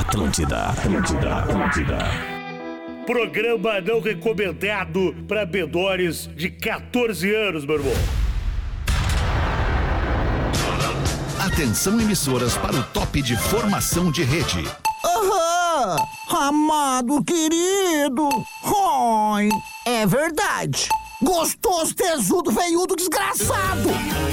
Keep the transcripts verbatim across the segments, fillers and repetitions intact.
Atlântida, Atlântida, Atlântida. Programa não recomendado para menores de catorze anos, meu irmão. Atenção, emissoras, para o top de formação de rede. Aham! Amado querido! Oi! É verdade! Gostoso, tesudo, veiudo, desgraçado!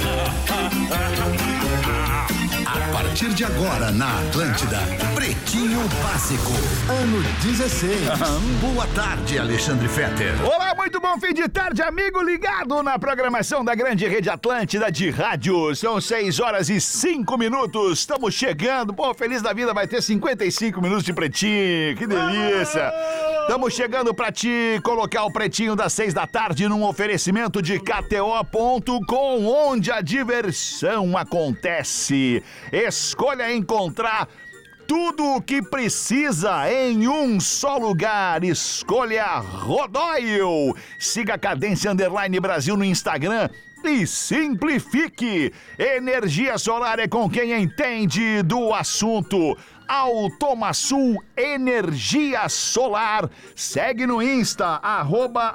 A partir de agora, na Atlântida, Pretinho Básico, ano dezesseis. Boa tarde, Alexandre Fetter. Olá, muito bom fim de tarde, amigo ligado na programação da grande rede Atlântida de rádio. São seis horas e cinco minutos. Estamos chegando. Pô, feliz da vida, vai ter cinquenta e cinco minutos de Pretinho. Que delícia. Estamos chegando pra te colocar o Pretinho das seis da tarde num oferecimento de K T O ponto com, onde a diversão acontece. Escolha encontrar tudo o que precisa em um só lugar. Escolha Rodóio. Siga a Cadência Underline Brasil no Instagram e simplifique. Energia solar é com quem entende do assunto. Automaçul Energia Solar. Segue no Insta, arroba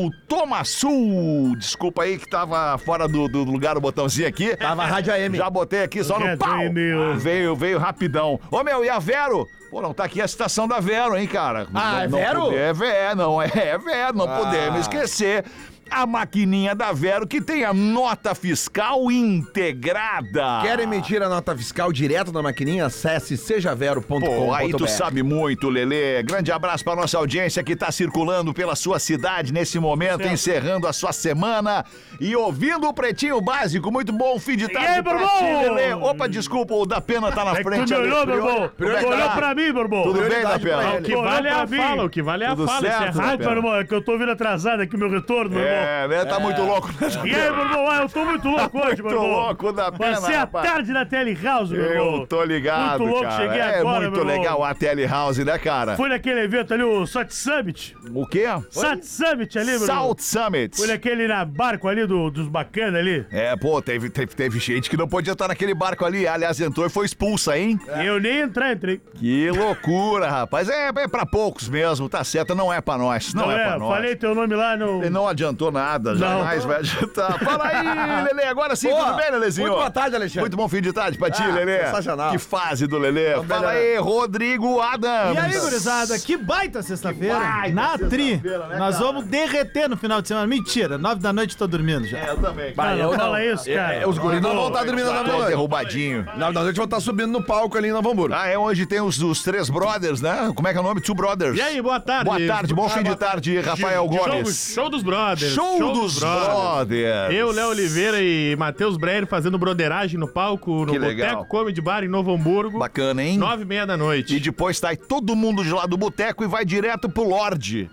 Automaçul. Desculpa aí que tava fora do, do lugar o botãozinho aqui. Tava rádio A M. Já botei aqui só no pau. Veio, veio rapidão. Ô meu, e a Vero? Pô, não tá aqui a citação da Vero, hein, cara? Ah, não, é não Vero? Poder, é Vero, não é, é Vero, não Ah. podemos esquecer. A maquininha da Vero que tem a nota fiscal integrada. Quer emitir a nota fiscal direto da maquininha? Acesse seja vero ponto com ponto b r. Pô, aí tu sabe muito, Lelê. Grande abraço pra nossa audiência que tá circulando pela sua cidade nesse momento, certo, encerrando a sua semana e ouvindo o Pretinho Básico. Muito bom fim de tarde. E aí, pra meu ti, irmão? Lelê. Opa, desculpa, o da Pena tá na É que frente. tu me ali. olhou, meu irmão. Como é Tu que olhou tá? pra mim, meu irmão. Tudo bem, da Pena? pra O que vale é a fala, o que vale é a Tudo fala. certo, Se é né, rádio, Meu irmão, é que eu tô vindo atrasado aqui, meu retorno, meu irmão. É, né? Tá muito louco, né? E aí, meu irmão? Ah, eu tô muito louco hoje, meu Muito irmão. louco da Pena, Passei a rapaz. tarde na Tele House, meu irmão. Eu tô ligado, Muito louco, cara. cheguei é agora, muito meu irmão. legal a Tele House, né, cara? Fui naquele evento ali, o Sat Summit. O quê? Sat Summit ali, meu irmão. Salt Summit. Fui naquele na barco ali do, dos bacanas ali. É, pô, teve, teve, teve gente que não podia estar naquele barco ali. Aliás, entrou e foi expulsa, hein? Eu nem entrei, entrei. Que loucura, rapaz. É, é pra poucos mesmo, tá certo. Não é pra nós. Não, Não é, é, pra nós. falei teu nome lá no... E não adiantou nada, jamais vai adiantar. Fala aí, Lelê. Agora sim, Boa. tudo bem, Lelezinho? Muito boa tarde, Alexandre. Muito bom fim de tarde pra ti, Ah, Lelê. sensacional. Que fase do Lelê. Vamos Fala melhorar. aí, Rodrigo Adams. E aí, gurizada, que baita sexta-feira. baita Na Tri. sexta-feira, né, Nós cara? vamos derreter no final de semana. Mentira, nove da noite tô dormindo já. É, eu também. Cara, não fala isso, cara. É, os guris não vão estar dormindo na Tô noite. derrubadinho. Na noite vão estar subindo no palco ali em Novo Hamburgo. Ah, é, hoje tem os, os três brothers, né? Como é que é o nome? Two Brothers. E aí, boa tarde. Boa tarde, bom fim de tarde, Rafael Show, Gomes. show dos brothers. Show dos brothers. Eu, Léo Oliveira e Matheus Breyer fazendo broderagem no palco, no Que legal. Boteco Comedy Bar em Novo Hamburgo. Bacana, hein? Nove e meia da noite. E depois sai todo mundo de lá do boteco e vai direto pro Lorde.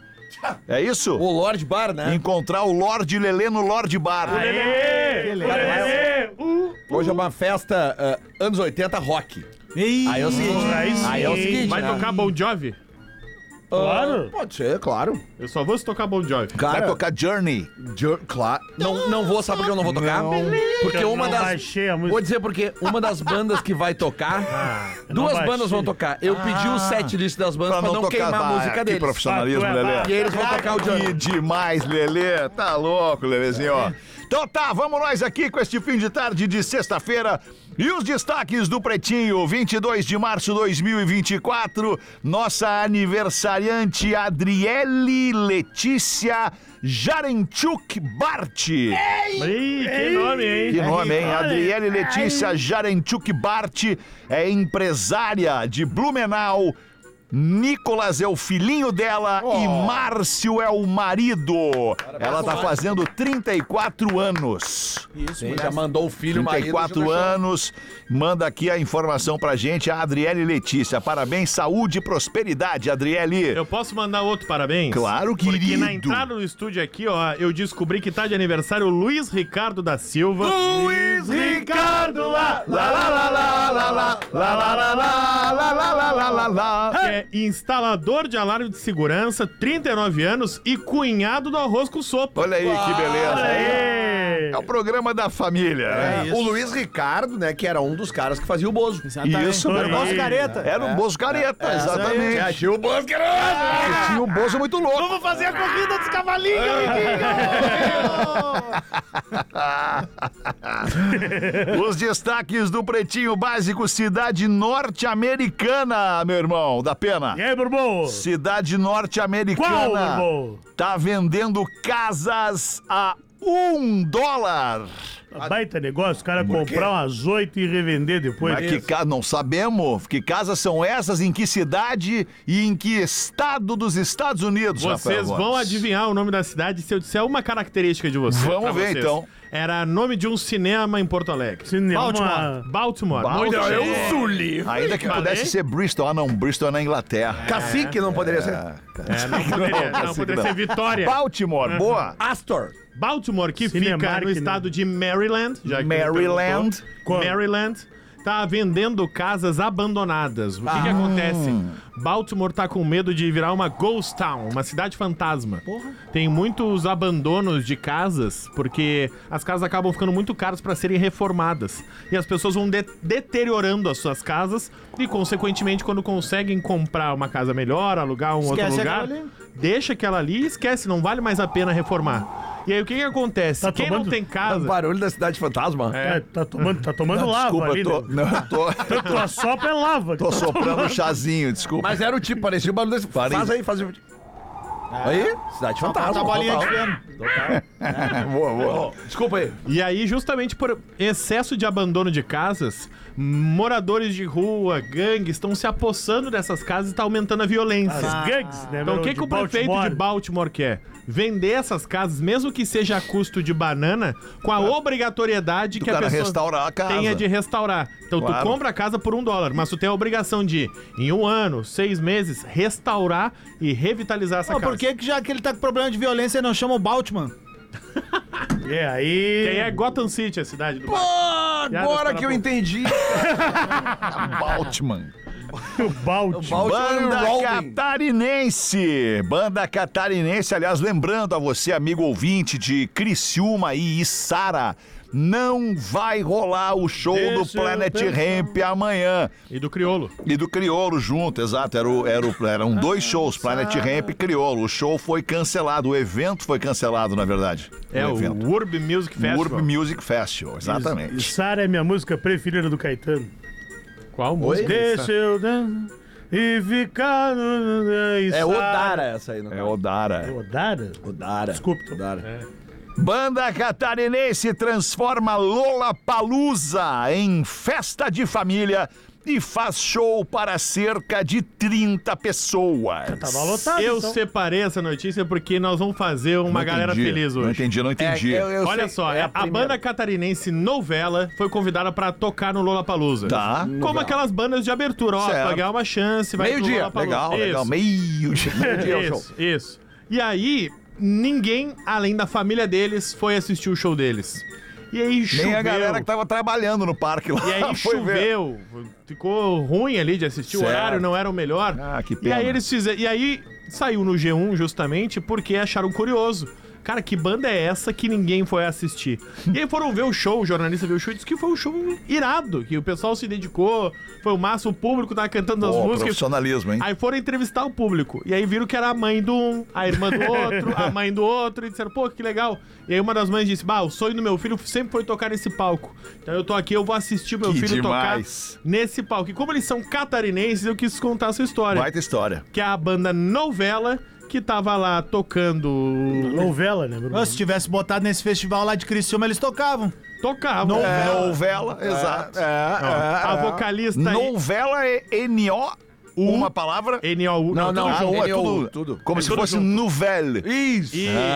É isso? O Lorde Bar, né? Encontrar o Lorde Lelê no Lorde Bar. Aê! Que legal. Aê! Uh! Hoje é uma festa ah, anos oitenta rock. Ih, Aí é o seguinte. Aí sim. Aí é o seguinte. Vai né? tocar Bon Jovi? Claro. Ah, pode ser, claro. Eu só vou se tocar Bon Jovi. Vai Cara, tocar Journey. Jo- claro. Não, não vou, sabe por que eu não vou tocar? Porque Eu uma não das. baixei a música. Vou dizer porque uma das bandas que vai tocar. eu duas não baixei. bandas vão tocar. Eu pedi o set list das bandas Pra pra, não não tocar, queimar a vai, música que deles. profissionalismo, Ah, tu é Lelê. E eles vão tocar o Que Johnny. demais, Lelê. Tá louco, Lelezinho, ó. Então tá, vamos nós aqui com este fim de tarde de sexta-feira. E os destaques do Pretinho, vinte e dois de março de dois mil e vinte e quatro, nossa aniversariante Adriele Letícia Jarenchuk Bart. Ih, que nome, hein? Que nome, hein? Adriele Letícia Jarenchuk Bart é empresária de Blumenau. Nicolas é o filhinho dela e Márcio é o marido. Ela tá fazendo trinta e quatro anos. isso, Sim, mulher. já mandou o filho, o trinta e marido. quatro já deixou. anos. Manda aqui a informação pra gente, a Adriele Letícia. Parabéns, saúde e prosperidade, Adriele. Eu posso mandar outro parabéns? Claro, Porque querido. na entrada do estúdio aqui, ó, eu descobri que tá de aniversário o Luiz Ricardo da Silva. Luiz Ricardo lá, lá, lá, lá, lá, lá, lá, lá, lá, lá, lá, lá, lá, lá, lá, lá. Que é instalador de alarme de segurança, trinta e nove anos e cunhado do arroz com sopa. Olha aí que beleza. Aê! É o programa da família. É, isso. o Luiz Ricardo, né, que era um dos caras que fazia o Bozo. Exatamente. Isso Era o nosso aí. careta. Era o Bozo Careta, É, exatamente. É, tinha o Bozo que era... E tinha o Bozo muito louco. Vamos fazer a corrida dos cavalinhos, amiguinho! Os destaques do Pretinho Básico, cidade norte-americana, meu irmão, da pena. E aí, meu irmão? Cidade Qual, meu norte-americana irmão? tá vendendo casas a um dólar. Baita negócio, o cara comprar umas oito e revender depois. Mas que ca... não sabemos que casas são essas, em que cidade e em que estado dos Estados Unidos, Vocês Rafael vão Gomes? adivinhar o nome da cidade se eu disser uma característica de vocês. Vamos pra ver, vocês. então. Era nome de um cinema em Porto Alegre. Cinema. Baltimore. Baltimore. Baltimore. Muito É bem. o Sully. Ainda que Falei? pudesse ser Bristol. Ah, não, Bristol é na Inglaterra. Cacique não poderia ser. É, não poderia, não, poderia ser Vitória. Baltimore, boa. Astor. Baltimore, que Cinemark, fica no né? estado de Maryland. Já que Maryland. você perguntou. Maryland. Tá vendendo casas abandonadas. O que Ah. que acontece? Baltimore tá com medo de virar uma ghost town, uma cidade fantasma. Tem muitos abandonos de casas, porque as casas acabam ficando muito caras para serem reformadas. E as pessoas vão de- deteriorando as suas casas e, consequentemente, quando conseguem comprar uma casa melhor, alugar um Esquece outro lugar, aquela ali. deixa aquela ali e esquece, não vale mais a pena reformar. E aí o que que acontece? Tá Quem tomando- não tem O casa... barulho da cidade fantasma. É, tá tomando, tá tomando lava Desculpa, ali, eu tô, né? não, eu tô, Tua sopa é lava. tô soprando um chazinho, desculpa. Mas era o tipo, parecia o barulho desse. Faz aí, faz aí. Aí, cidade fantasma. Tá a bolinha de total. feno. Boa, boa. Desculpa aí. E aí, justamente por excesso de abandono de casas, moradores de rua, gangues, estão se apossando dessas casas e tá aumentando a violência. As gangues, né? Então, o meu, que, de que o prefeito Baltimore. de Baltimore quer? Vender essas casas, mesmo que seja a custo de banana, com a obrigatoriedade Do que a cara pessoa restaurar a casa. tenha de restaurar. Então, Claro. tu compra a casa por um dólar, mas tu tem a obrigação de, em um ano, seis meses, restaurar e revitalizar essa Pô, casa. por que que já que ele tá com problema de violência e não chama o Baltman? É, aí... Quem é Gotham City, a cidade do Pô, Piadas agora para que eu pouco. entendi. Baltimore. o Baltimore. Baltimore Banda Rolling. Catarinense. Banda Catarinense, aliás, lembrando a você, amigo ouvinte de Criciúma e Içara, não vai rolar o show Deixa do eu Planet pensar. Ramp amanhã. E do Criolo. E do Criolo junto, exato. Era o, era o, eram dois shows, Planet Ramp e Criolo. O show foi cancelado, o evento foi cancelado, na verdade. É o evento. Urb Music O Festival. Urb Music Festival, exatamente. E Sara é minha música preferida do Caetano. Qual música? Deixa eu dançar e ficar no... E É Sara- Odara essa aí, não É Odara. Odara? Odara. Desculpa, tô- Odara. Banda Catarinense transforma Lollapalooza em festa de família e faz show para cerca de trinta pessoas. Tava lotado, Eu então. separei essa notícia porque nós vamos fazer uma Não galera entendi, feliz Não hoje. entendi, não entendi. É, eu- eu Olha sei, só, é a, primeira. banda catarinense Novela foi convidada pra tocar no Lollapalooza. Tá. Como aquelas bandas de abertura, ó, Certo. vai ganhar uma chance, vai pro Meio-dia. Lollapalooza. Legal, Isso. legal. Meio dia. dia é o show. Isso, isso. E aí, ninguém, além da família deles, foi assistir o show deles. E aí choveu. Nem a galera que tava trabalhando no parque lá. E aí foi ver. choveu, ficou ruim ali de assistir, o Certo. horário não era o melhor. Ah, que E pena. aí eles fizeram, e aí saiu no G um justamente porque acharam curioso. Cara, que banda é essa que ninguém foi assistir? E aí foram ver o show, o jornalista viu o show e disse que foi um show irado, que o pessoal se dedicou, foi o máximo, o público tava cantando as Pô, músicas. profissionalismo, hein? Aí foram entrevistar o público. E aí viram que era a mãe do um, a irmã do outro, a mãe do outro. E disseram, pô, que legal. E aí uma das mães disse, bah, o sonho do meu filho sempre foi tocar nesse palco. Então eu tô aqui, eu vou assistir meu Que filho demais. tocar nesse palco. E como eles são catarinenses, eu quis contar essa história. Baita história. Que é a banda Novela, que tava lá tocando... Novela, né, meu irmão? Ô, se tivesse botado nesse festival lá de Criciúma, eles tocavam. Tocavam. É, novela, exato. É, é, A é. vocalista aí... Novela é N O, uma palavra. N O U. Não, não, Ah, não, um é N O U, tudo, tudo. Como É se tudo fosse junto. nouvelle. Isso.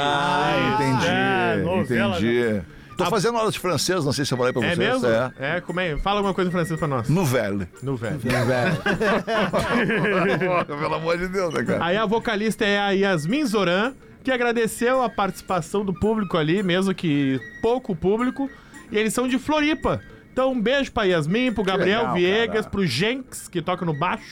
Ah, entendi, É, novela, entendi. Tô fazendo aulas de francês, não sei se eu falei pra É vocês. mesmo? É. É, como é? Fala alguma coisa em francês pra nós. Nouvelle. Novela. Pelo amor de Deus, né, cara? Aí a vocalista é a Yasmin Zoran, que agradeceu a participação do público ali, mesmo que pouco público. E eles são de Floripa. Então um beijo pra Yasmin, pro Gabriel legal, Viegas, cara. pro Jenks, que toca no baixo,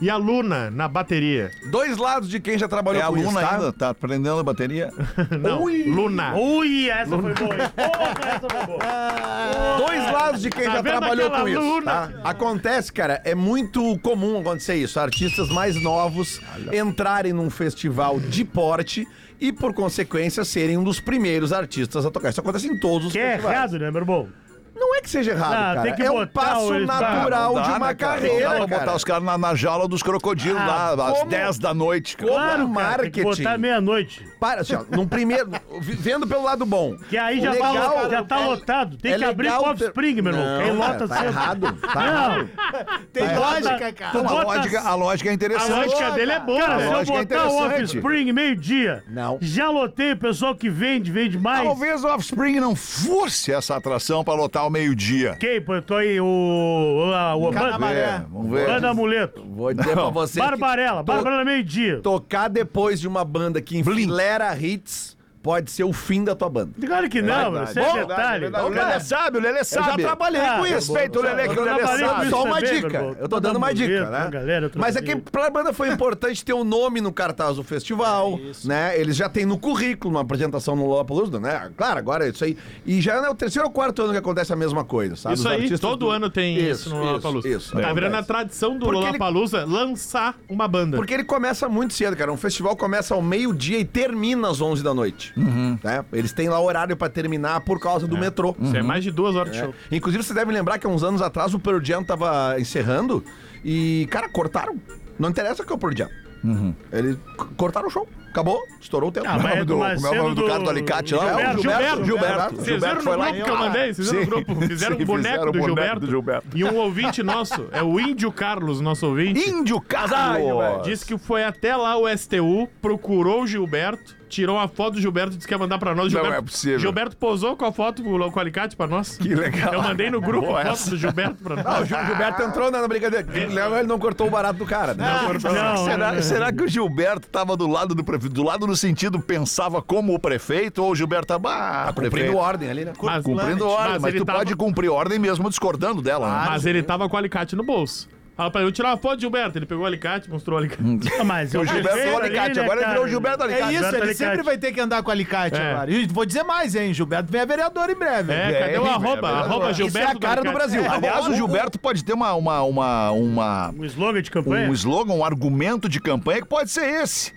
e a Luna na bateria. Dois lados de quem já trabalhou É com isso, aluna tá? ainda? Tá aprendendo a bateria? Não, Luna. Ui, essa foi boa, hein? Porra, essa foi boa. Dois lados de quem Tá já vendo trabalhou aquela com isso, luna? tá? Acontece, cara, é muito comum acontecer isso. Artistas mais novos entrarem num festival de porte e, por consequência, serem um dos primeiros artistas a tocar. Isso acontece em todos os Que é festivais. errado, né, meu irmão? Não é que seja errado, Não, cara. tem que é um botar passo eles pra- natural Não dá, de uma né, cara? carreira, Não dá pra cara. botar os caras na, na jaula dos crocodilos Ah, lá, às como- dez da noite. cara. Como Claro, cara, tem marketing. que botar meia-noite. Para, assim, ó, num primeiro... Vendo pelo lado bom. Que aí já, Legal, tá, já tá é- lotado. Tem é que abrir legal o Offspring, meu irmão. Não, que aí cara, lota tá cedo. errado. Tá Não. errado. Tem Tá lógica, errado. cara. Tu A bota- lógica, a lógica é A interessante. lógica dele é boa, Cara, né? se eu lógica é botar o interessante. Offspring meio-dia, Não. já lotei o pessoal que vende, vende mais. Talvez o Offspring não fosse essa atração pra lotar ao meio-dia. Quem? Pô, eu tô aí, o... o, a- o Cana Banda- Maré. Vamos ver. Banda Amuleto. Vou dizer pra vocês Barbarella. que to- Barbarella meio-dia. tocar depois de uma banda que enfilera hits pode ser o fim da tua banda. Claro que não, mano. Isso é Bom, detalhe. O Lelê sabe, o Lelê Eu já sabe. trabalhei Ah, com isso. Respeita o Lelê, que o Eu Lelê trabalhei com sabe. isso Só uma também, dica. meu irmão. Eu tô dando uma dica, Amuleto, né? uma galera, eu Mas é que trabalhei. pra banda foi importante ter o nome no cartaz do festival, né? Eles já têm no currículo uma apresentação no Lollapalooza, né? Claro, agora é isso aí. E já é o terceiro ou quarto ano que acontece a mesma coisa, sabe? Isso Os aí, artistas todo do- ano tem isso, no Lollapalooza. Isso, Tá acontece. virando a tradição do Porque ele- Lollapalooza lançar uma banda. Porque ele começa muito cedo, cara. Um festival começa ao meio-dia e termina às onze da noite. Né? Eles têm lá horário pra terminar por causa do metrô. Isso é mais de duas horas de show. Inclusive, você deve lembrar que há uns anos atrás o Pearl Jam tava encerrando e, cara, cortaram. Não interessa que é o Pearl Jam. Eles c- cortaram o show. Acabou, estourou o tempo. Ah, mas é do, Como é o nome do cara do alicate lá? Gilberto, Gilberto. Gilberto. Vocês Gilberto viram foi no lá grupo que eu mandei? Vocês viram no Sim. grupo? Fizeram Sim, um boneco, fizeram o do, boneco Gilberto. do Gilberto. E um ouvinte nosso, é o Índio Carlos, nosso ouvinte, Índio Carlos. disse que foi até lá o S T U, procurou o Gilberto, tirou a foto do Gilberto e disse que ia mandar pra nós. Não Gilberto, é possível. Gilberto posou com a foto com o alicate pra nós. Que legal. Eu mandei no grupo Boa a foto essa. do Gilberto pra Não, o nós. Gil- Gilberto entrou na brincadeira. Legal, ele não cortou o barato do cara, né? Não, será, não. será que o Gilberto tava do lado do prefeito? Do lado no sentido pensava como o prefeito ou o Gilberto tava ah, Cumprindo prefeito? ordem ali, né? Mas, Cumprindo ordem, mas mas, ele tu tava- pode cumprir ordem mesmo discordando dela, né? Mas ele tava com o alicate no bolso. Fala pra ele, eu tirar uma foto do Gilberto. Ele pegou o alicate, mostrou o alicate. Ah, mas O Gilberto é o alicate, agora ele virou o Gilberto É Alicate. isso, ele Alicate. sempre vai ter que andar com alicate É. agora. E vou dizer mais, hein? Gilberto vem a vereador em breve. É, cadê o é, arroba? é, arroba é, Gilberto Isso é a cara do Alicate. Brasil. Aliás, o Gilberto pode ter uma, uma, uma, uma, Um slogan de campanha? um slogan, um argumento de campanha que pode ser esse.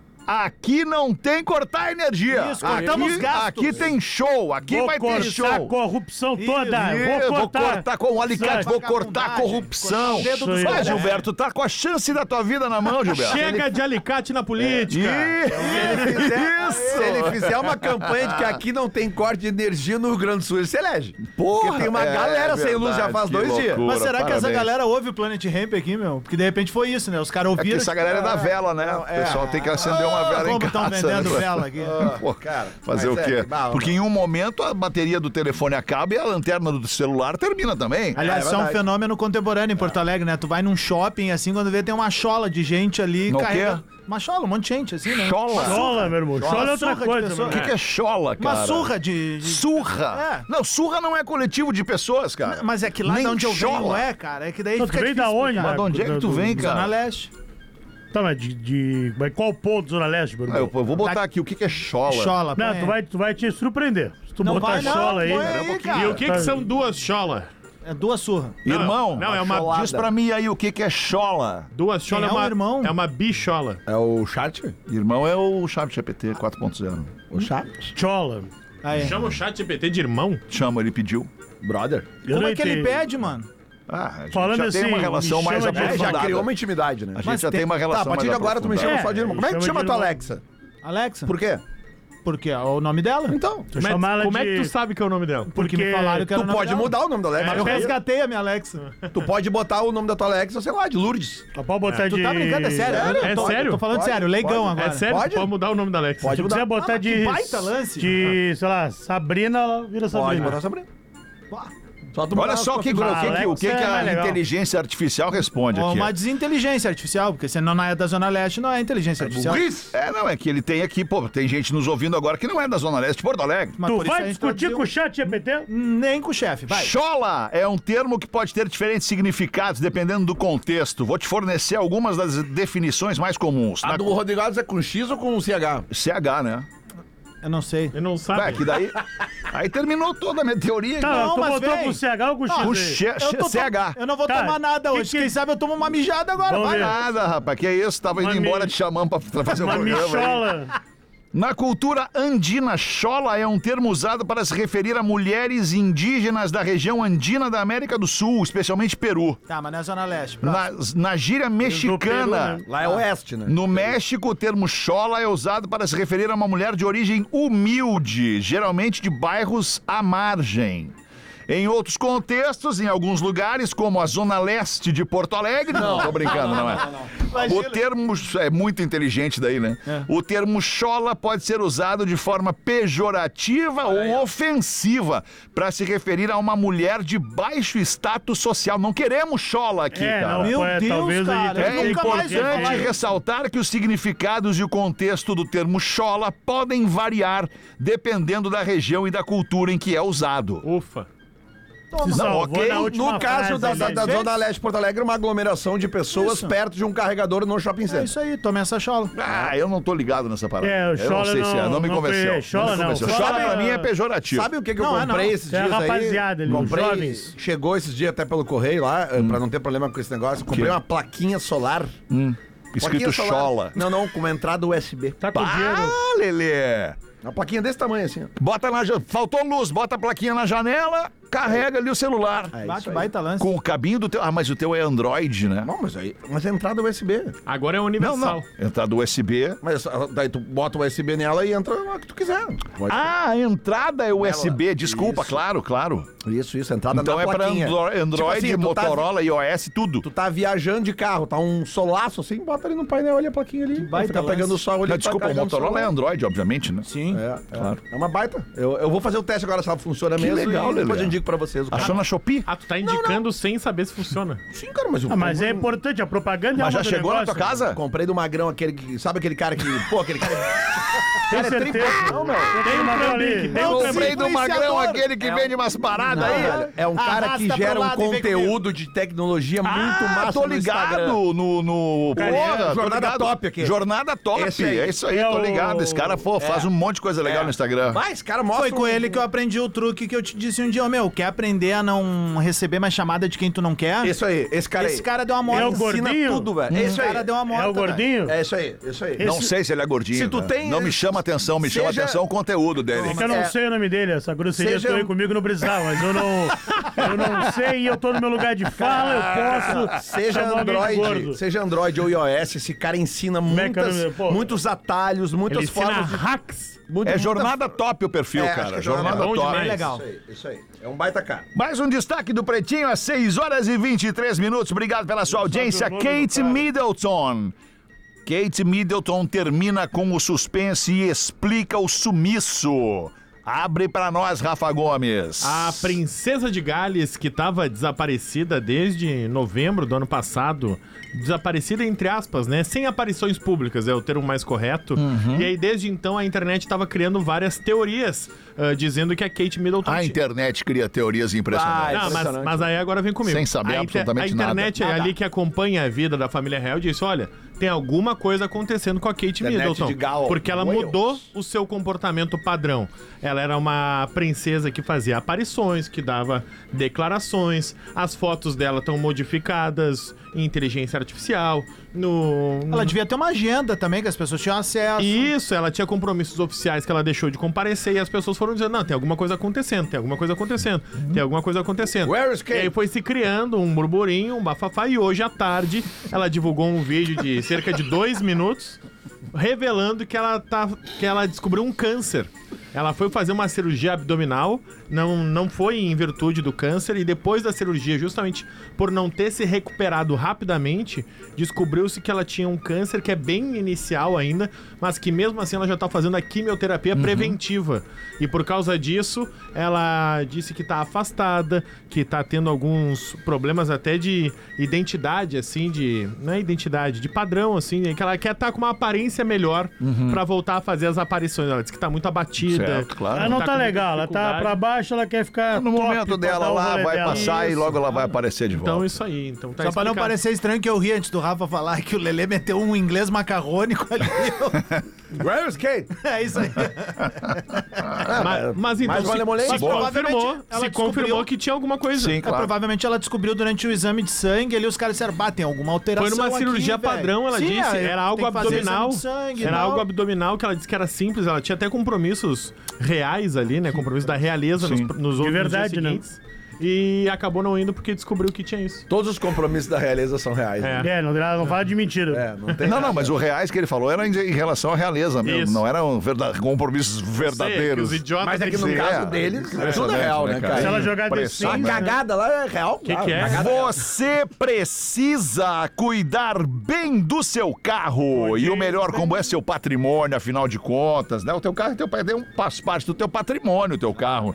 Aqui não tem cortar energia. Isso, cortamos aqui, gastos. aqui tem show, aqui Vou vai ter cortar show. a corrupção toda. Ih, Vou cortar. com o alicate, Isso vou aí. cortar a corrupção. cortar o dedo dos Vai, caras. Gilberto, tá com a chance da tua vida na mão, Gilberto. Chega de alicate na política. Isso! Se ele fizer uma campanha de que aqui não tem corte de energia no Rio Grande do Sul, ele se elege. Porra, Porque tem uma é galera sem luz já verdade, faz que dois dias. loucura, Mas será que essa parabéns. galera ouve o Planet Ramp aqui, meu? Porque de repente foi isso, né? Os caras É que ouviram. essa galera é da vela, né? O pessoal tem que acender uma vela em Como estão casa. vendendo né? vela aqui. Pô, cara, fazer mas o é, quê? bah, Porque em um momento a bateria do telefone acaba e a lanterna do celular termina também. Aliás, É isso é um verdade. fenômeno contemporâneo em Porto Alegre, né? Tu vai num shopping, assim, quando vê tem uma chola de gente ali No carregando. Uma chola, um monte de gente, assim, né? Chola? Chola, meu irmão. Chola é outra surra de coisa, pessoa. O meu que, que é chola, cara? Uma surra de. de- Surra? É. Não, surra não é coletivo de pessoas, cara. Mas é que lá Nem de onde eu venho, chola. é, cara. É que daí irmão. Tu fica veio da difícil onde, explicar. Mas de onde é que tu Do- vem, do- Zona cara? Leste. Tá, mas de, de... Mas qual ponto, Zona Leste, meu Ah, eu, irmão? eu vou botar aqui o que, que é chola. Chola. Não, põe tu aí. vai, tu vai te surpreender. Se tu Não botar vai, não, chola aí... põe aí, cara. E o que, que são duas cholas? É duas surras. Irmão, Não, é uma diz pra mim aí o que, que é chola. Duas cholas é é o uma, irmão? é uma bichola. É o chat? Irmão é o Chat G P T quatro ponto zero. O chat? Chola. Aí. Chama o chat G P T de irmão? Chama, ele pediu. Brother? Eu Como não é que ele entendi. pede, mano? Ah, a gente Falando já tem uma assim, relação me mais chama de- É, aprofundada. já criou uma intimidade, né? A gente Mas já tem- tem uma Tá, relação a partir de mais agora tu me chama É, só de irmão. Como é que tu chama chama de tua irmão. Alexa? Alexa. Por quê? Porque é o nome dela. Então, Tu Como, chama é, ela como é de... que tu sabe que é o nome dela? Porque me porque falaram que era tu o nome pode dela. mudar o nome da Alexa. Eu resgatei a minha Alexa. Tu pode botar o nome da tua Alexa, sei lá, de Lourdes. Tu pode botar de... Tu tá brincando, é sério? Eu É tô, sério? Tô falando Pode, sério, leigão pode. É agora. sério? Pode? Pode mudar o nome da Alexa. Pode Se tu mudar. quiser botar Ah, mas de... que baita lance. De, sei lá, Sabrina, ela vira Pode Sabrina. botar Sabrina. Só tu Olha mudar só as o que, o que, configurações. que, o que, Alexa que é a mais legal. inteligência artificial responde Ou aqui. uma desinteligência artificial, porque se não é da Zona Leste, não é inteligência artificial. É, não, é que ele tem aqui, pô, tem gente nos ouvindo agora que não é da Zona Leste de Porto Alegre. Mas Tu por isso vai a gente discutir traduziu. com o chat G P T? Nem com o chefe, vai. Chola é um termo que pode ter diferentes significados dependendo do contexto. Vou te fornecer algumas das definições mais comuns. A Na... do Rodrigo Alves é com X ou com C H? C H, né? Eu não sei. Ele não sabe. Vai, que daí... Aí terminou toda a minha teoria. Tá, Não, tu mas botou vem. com C H ou com X? Com aí? che- Eu, tô, C H. eu não vou Tá, tomar nada que hoje. que- Quem sabe eu tomo uma mijada agora. Vamos Vai. ver. Nada, rapaz, que é isso? Tava indo Uma embora mi- te chamando pra, pra fazer o Uma programa aí. michola. Na cultura andina, chola é um termo usado para se referir a mulheres indígenas da região andina da América do Sul, especialmente Peru. Tá, mas não é Zona Leste. próximo. Na, na gíria mexicana, Peru, né? Lá é oeste, né? no México, o termo chola é usado para se referir a uma mulher de origem humilde, geralmente de bairros à margem. Em outros contextos, em alguns lugares, como a Zona Leste de Porto Alegre... Não, tô brincando, não é. O termo... É muito inteligente daí, né? O termo chola pode ser usado de forma pejorativa ou ofensiva para se referir a uma mulher de baixo status social. Não queremos chola aqui, É, cara. não, Meu é, Deus, talvez cara, aí... eu É nunca mais ouvi importante falar isso. ressaltar que os significados e o contexto do termo chola podem variar dependendo da região e da cultura em que é usado. Ufa. Se salvou ok. na última No caso da, frase da, ali. da Zona Leste de Porto Alegre, uma aglomeração de pessoas Isso. perto de um carregador no shopping É center. isso aí, tome essa chola. Ah, eu não tô ligado nessa parada. É, o eu não chola sei se é, não- não me não convenceu. foi- chola me não, convenceu. chola Chola pra é- mim é pejorativo. Sabe o que, que eu Não, é comprei não. esses É a dias aí? rapaziada ali, os comprei, jovens. chegou esses dias até pelo correio lá, eh, pra não ter problema com esse negócio. Comprei Que? uma plaquinha solar. Escrito Plaquinha solar. chola. Não, não, com uma entrada U S B. Tá com dinheiro. Ah, Lelê! Uma plaquinha desse tamanho assim, ó. Bota na... ja- Faltou luz, bota a plaquinha na janela, carrega ali o celular. É Vai, isso que aí. baita lance. Com o cabinho do teu... Ah, mas o teu é Android, né? Não, mas aí, mas é entrada U S B. Agora é Não, universal. não. Entrada U S B. Mas ah, daí tu bota o U S B nela e entra lá que tu quiser. Pode- Ah, a entrada é U S B. Nela. Desculpa, Isso. claro, claro. Isso, isso, entrada Então na é pra plaquinha. Andro- Android, Tipo assim, tu tá- Motorola, iOS, tudo. Tu tá viajando de carro, tá um solaço assim, bota ali no painel, olha a plaquinha ali. Vai baita ficar lance. pegando o sol ali. Não, tá desculpa, o carregando Motorola é celular. Android, obviamente, né? Sim. É, é. É uma baita. Eu, eu vou fazer o teste agora se ela funciona Que mesmo. legal, e depois Lelê. eu indico pra vocês. O cara. Achou na Shopee? Ah, tu tá indicando sem saber se funciona. Sim, cara, mas o Ah, mas é importante, a propaganda é Mas uma já do chegou na negócio. tua casa? Comprei do Magrão, aquele que. Sabe aquele cara que. Pô, aquele cara. Tem Cara, é tri- certeza. Não, meu. Tem um ali. Tem Não, um sim. Comprei do Magrão, influenciador. aquele que vende umas paradas Não, aí. velho, é um cara que Arrasta gera pro um lado e vem conteúdo de tecnologia muito Ah, massa tô no Instagram. ligado no... no... Cara, Porra, tô Jornada ligado. Top aqui. Jornada Top, Esse aí. é isso aí, É tô o- ligado. Esse cara, pô, faz um monte de coisa legal no Instagram. Mas, cara, mostra. Foi com um- ele que eu aprendi o truque que eu te disse um dia, ô, meu, quer aprender a não receber mais chamada de quem tu não quer? Isso aí, esse cara aí. Esse cara deu uma morte. É o ensina gordinho? tudo, velho. É Esse isso aí. cara deu uma morte. É o gordinho? É isso aí, isso aí. Não esse- sei se ele é gordinho. Se tu né? tem- Não me chama atenção, me chama Seja- atenção o conteúdo dele. É que eu não É. sei o nome dele, essa grosseria Seja tua aí um- comigo não precisava, mas eu não, eu não sei e eu tô no meu lugar de fala, eu posso Seja chamar alguém de Android, gordo. seja Android ou iOS, esse cara ensina é que é o muitas, nome? Pô. muitos atalhos, muitas Ele ensina formas de... hacks. muito- É muita- jornada top o perfil, É, acho que cara. é Jornada jornada bom top. demais. legal. Isso aí, isso aí. É um baita cara. Mais um destaque do Pretinho às seis horas e vinte e três minutos. Obrigado pela sua audiência. o nome do Kate cara. Middleton. Kate Middleton termina com o suspense e explica o sumiço. Abre pra nós, Rafa Gomes. A princesa de Gales, que estava desaparecida desde novembro do ano passado, desaparecida entre aspas, né? Sem aparições públicas, é o termo mais correto. E aí, desde então, a internet estava criando várias teorias, ah, dizendo que a Kate Middleton... A ti- internet cria teorias impressionantes. Ah, Não, mas, impressionante. mas aí agora vem comigo. Sem saber a absolutamente A internet nada. é ali que acompanha a vida da família real disse, olha, tem alguma coisa acontecendo com a Kate Internet Middleton. de Gal- Porque ela Wales. mudou o seu comportamento padrão. Ela era uma princesa que fazia aparições, que dava declarações. As fotos dela estão modificadas em inteligência artificial. No, Ela devia ter uma agenda também, que as pessoas tinham acesso. Isso, ela tinha compromissos oficiais que ela deixou de comparecer e as pessoas foram dizendo, não, tem alguma coisa acontecendo, tem alguma coisa acontecendo, tem alguma coisa acontecendo. Where is E Kate? aí foi se criando um burburinho, um bafafá, e hoje à tarde ela divulgou um vídeo de cerca de dois minutos revelando que ela, tá, que ela descobriu um câncer. Ela foi fazer uma cirurgia abdominal, não, não foi em virtude do câncer, e depois da cirurgia, justamente por não ter se recuperado rapidamente, descobriu-se que ela tinha um câncer que é bem inicial ainda, mas que mesmo assim ela já tá fazendo a quimioterapia uhum. preventiva. E por causa disso, ela disse que tá afastada, que tá tendo alguns problemas até de identidade, assim, de... Não é identidade, de padrão, assim, que ela quer estar tá com uma aparência melhor uhum. pra voltar a fazer as aparições. Ela disse que tá muito abatida. Certo, claro. Ela não tá, tá legal, ela tá pra baixo, ela quer ficar no top, momento dela lá, vai dela. passar isso. E logo ela vai aparecer de volta. Então isso aí, então tá Só explicado. pra não parecer estranho que eu ri antes do Rafa falar que o Lelê meteu um inglês macarrônico ali. Where is Kate? É isso aí. mas, mas então, mas se, se, se confirmou, ela se confirmou que tinha alguma coisa. Sim, claro. É, provavelmente ela descobriu durante o exame de sangue, ali os caras disseram, bah, tem alguma alteração Foi numa cirurgia aqui, padrão, ela Sim, disse, é, era algo abdominal. Sangue, era não. algo abdominal que ela disse que era simples, ela tinha até compromissos reais ali, né? Compromissos da realeza nos, nos outros de verdade, dias seguintes. Né? E acabou não indo porque descobriu que tinha isso. Todos os compromissos da realeza são reais. É, né? é não, não fala de mentira. É, não, tem não, nada. não, mas o reais que ele falou era em, em relação à realeza mesmo. Isso. Não eram verda- compromissos verdadeiros. Sei, é mas é que no Sim, caso é. deles, é É, tudo é, real, né, né, cara? cara? Se ela jogar de A cagada lá é real. Que claro, que é? Você precisa cuidar bem do seu carro. E o melhor, como é seu patrimônio, afinal de contas, né? O teu carro teu, é um, faz parte do teu patrimônio, o teu carro.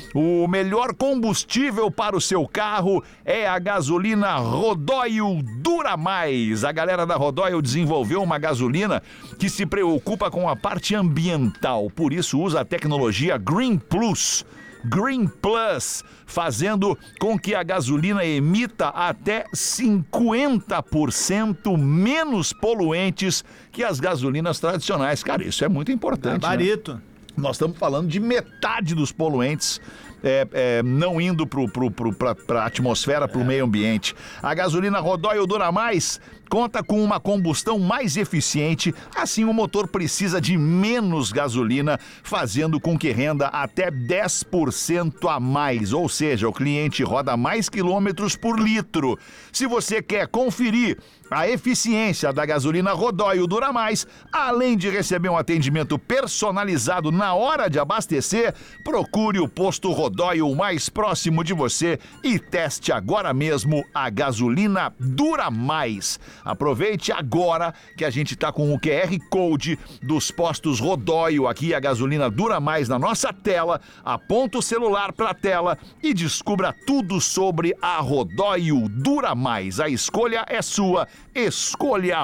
O melhor combustível para o seu carro é a gasolina Rodóio Dura Mais. A galera da Rodóio desenvolveu uma gasolina que se preocupa com a parte ambiental. Por isso usa a tecnologia Green Plus. Green Plus, fazendo com que a gasolina emita até cinquenta por cento menos poluentes que as gasolinas tradicionais. Cara, isso é muito importante. Gabarito. Né? Nós estamos falando de metade dos poluentes é, é, não indo para a atmosfera, para o meio ambiente. A gasolina Rodóio Dura Mais conta com uma combustão mais eficiente, assim o motor precisa de menos gasolina, fazendo com que renda até dez por cento a mais, ou seja, o cliente roda mais quilômetros por litro. Se você quer conferir a eficiência da gasolina Rodóio Dura Mais, além de receber um atendimento personalizado na hora de abastecer, procure o posto Rodóio mais próximo de você e teste agora mesmo a gasolina Dura Mais. Aproveite agora que a gente tá com o Q R Code dos postos Rodóio aqui, a gasolina Dura Mais na nossa tela. Aponta o celular para a tela e descubra tudo sobre a Rodóio Dura Mais. A escolha é sua. Escolha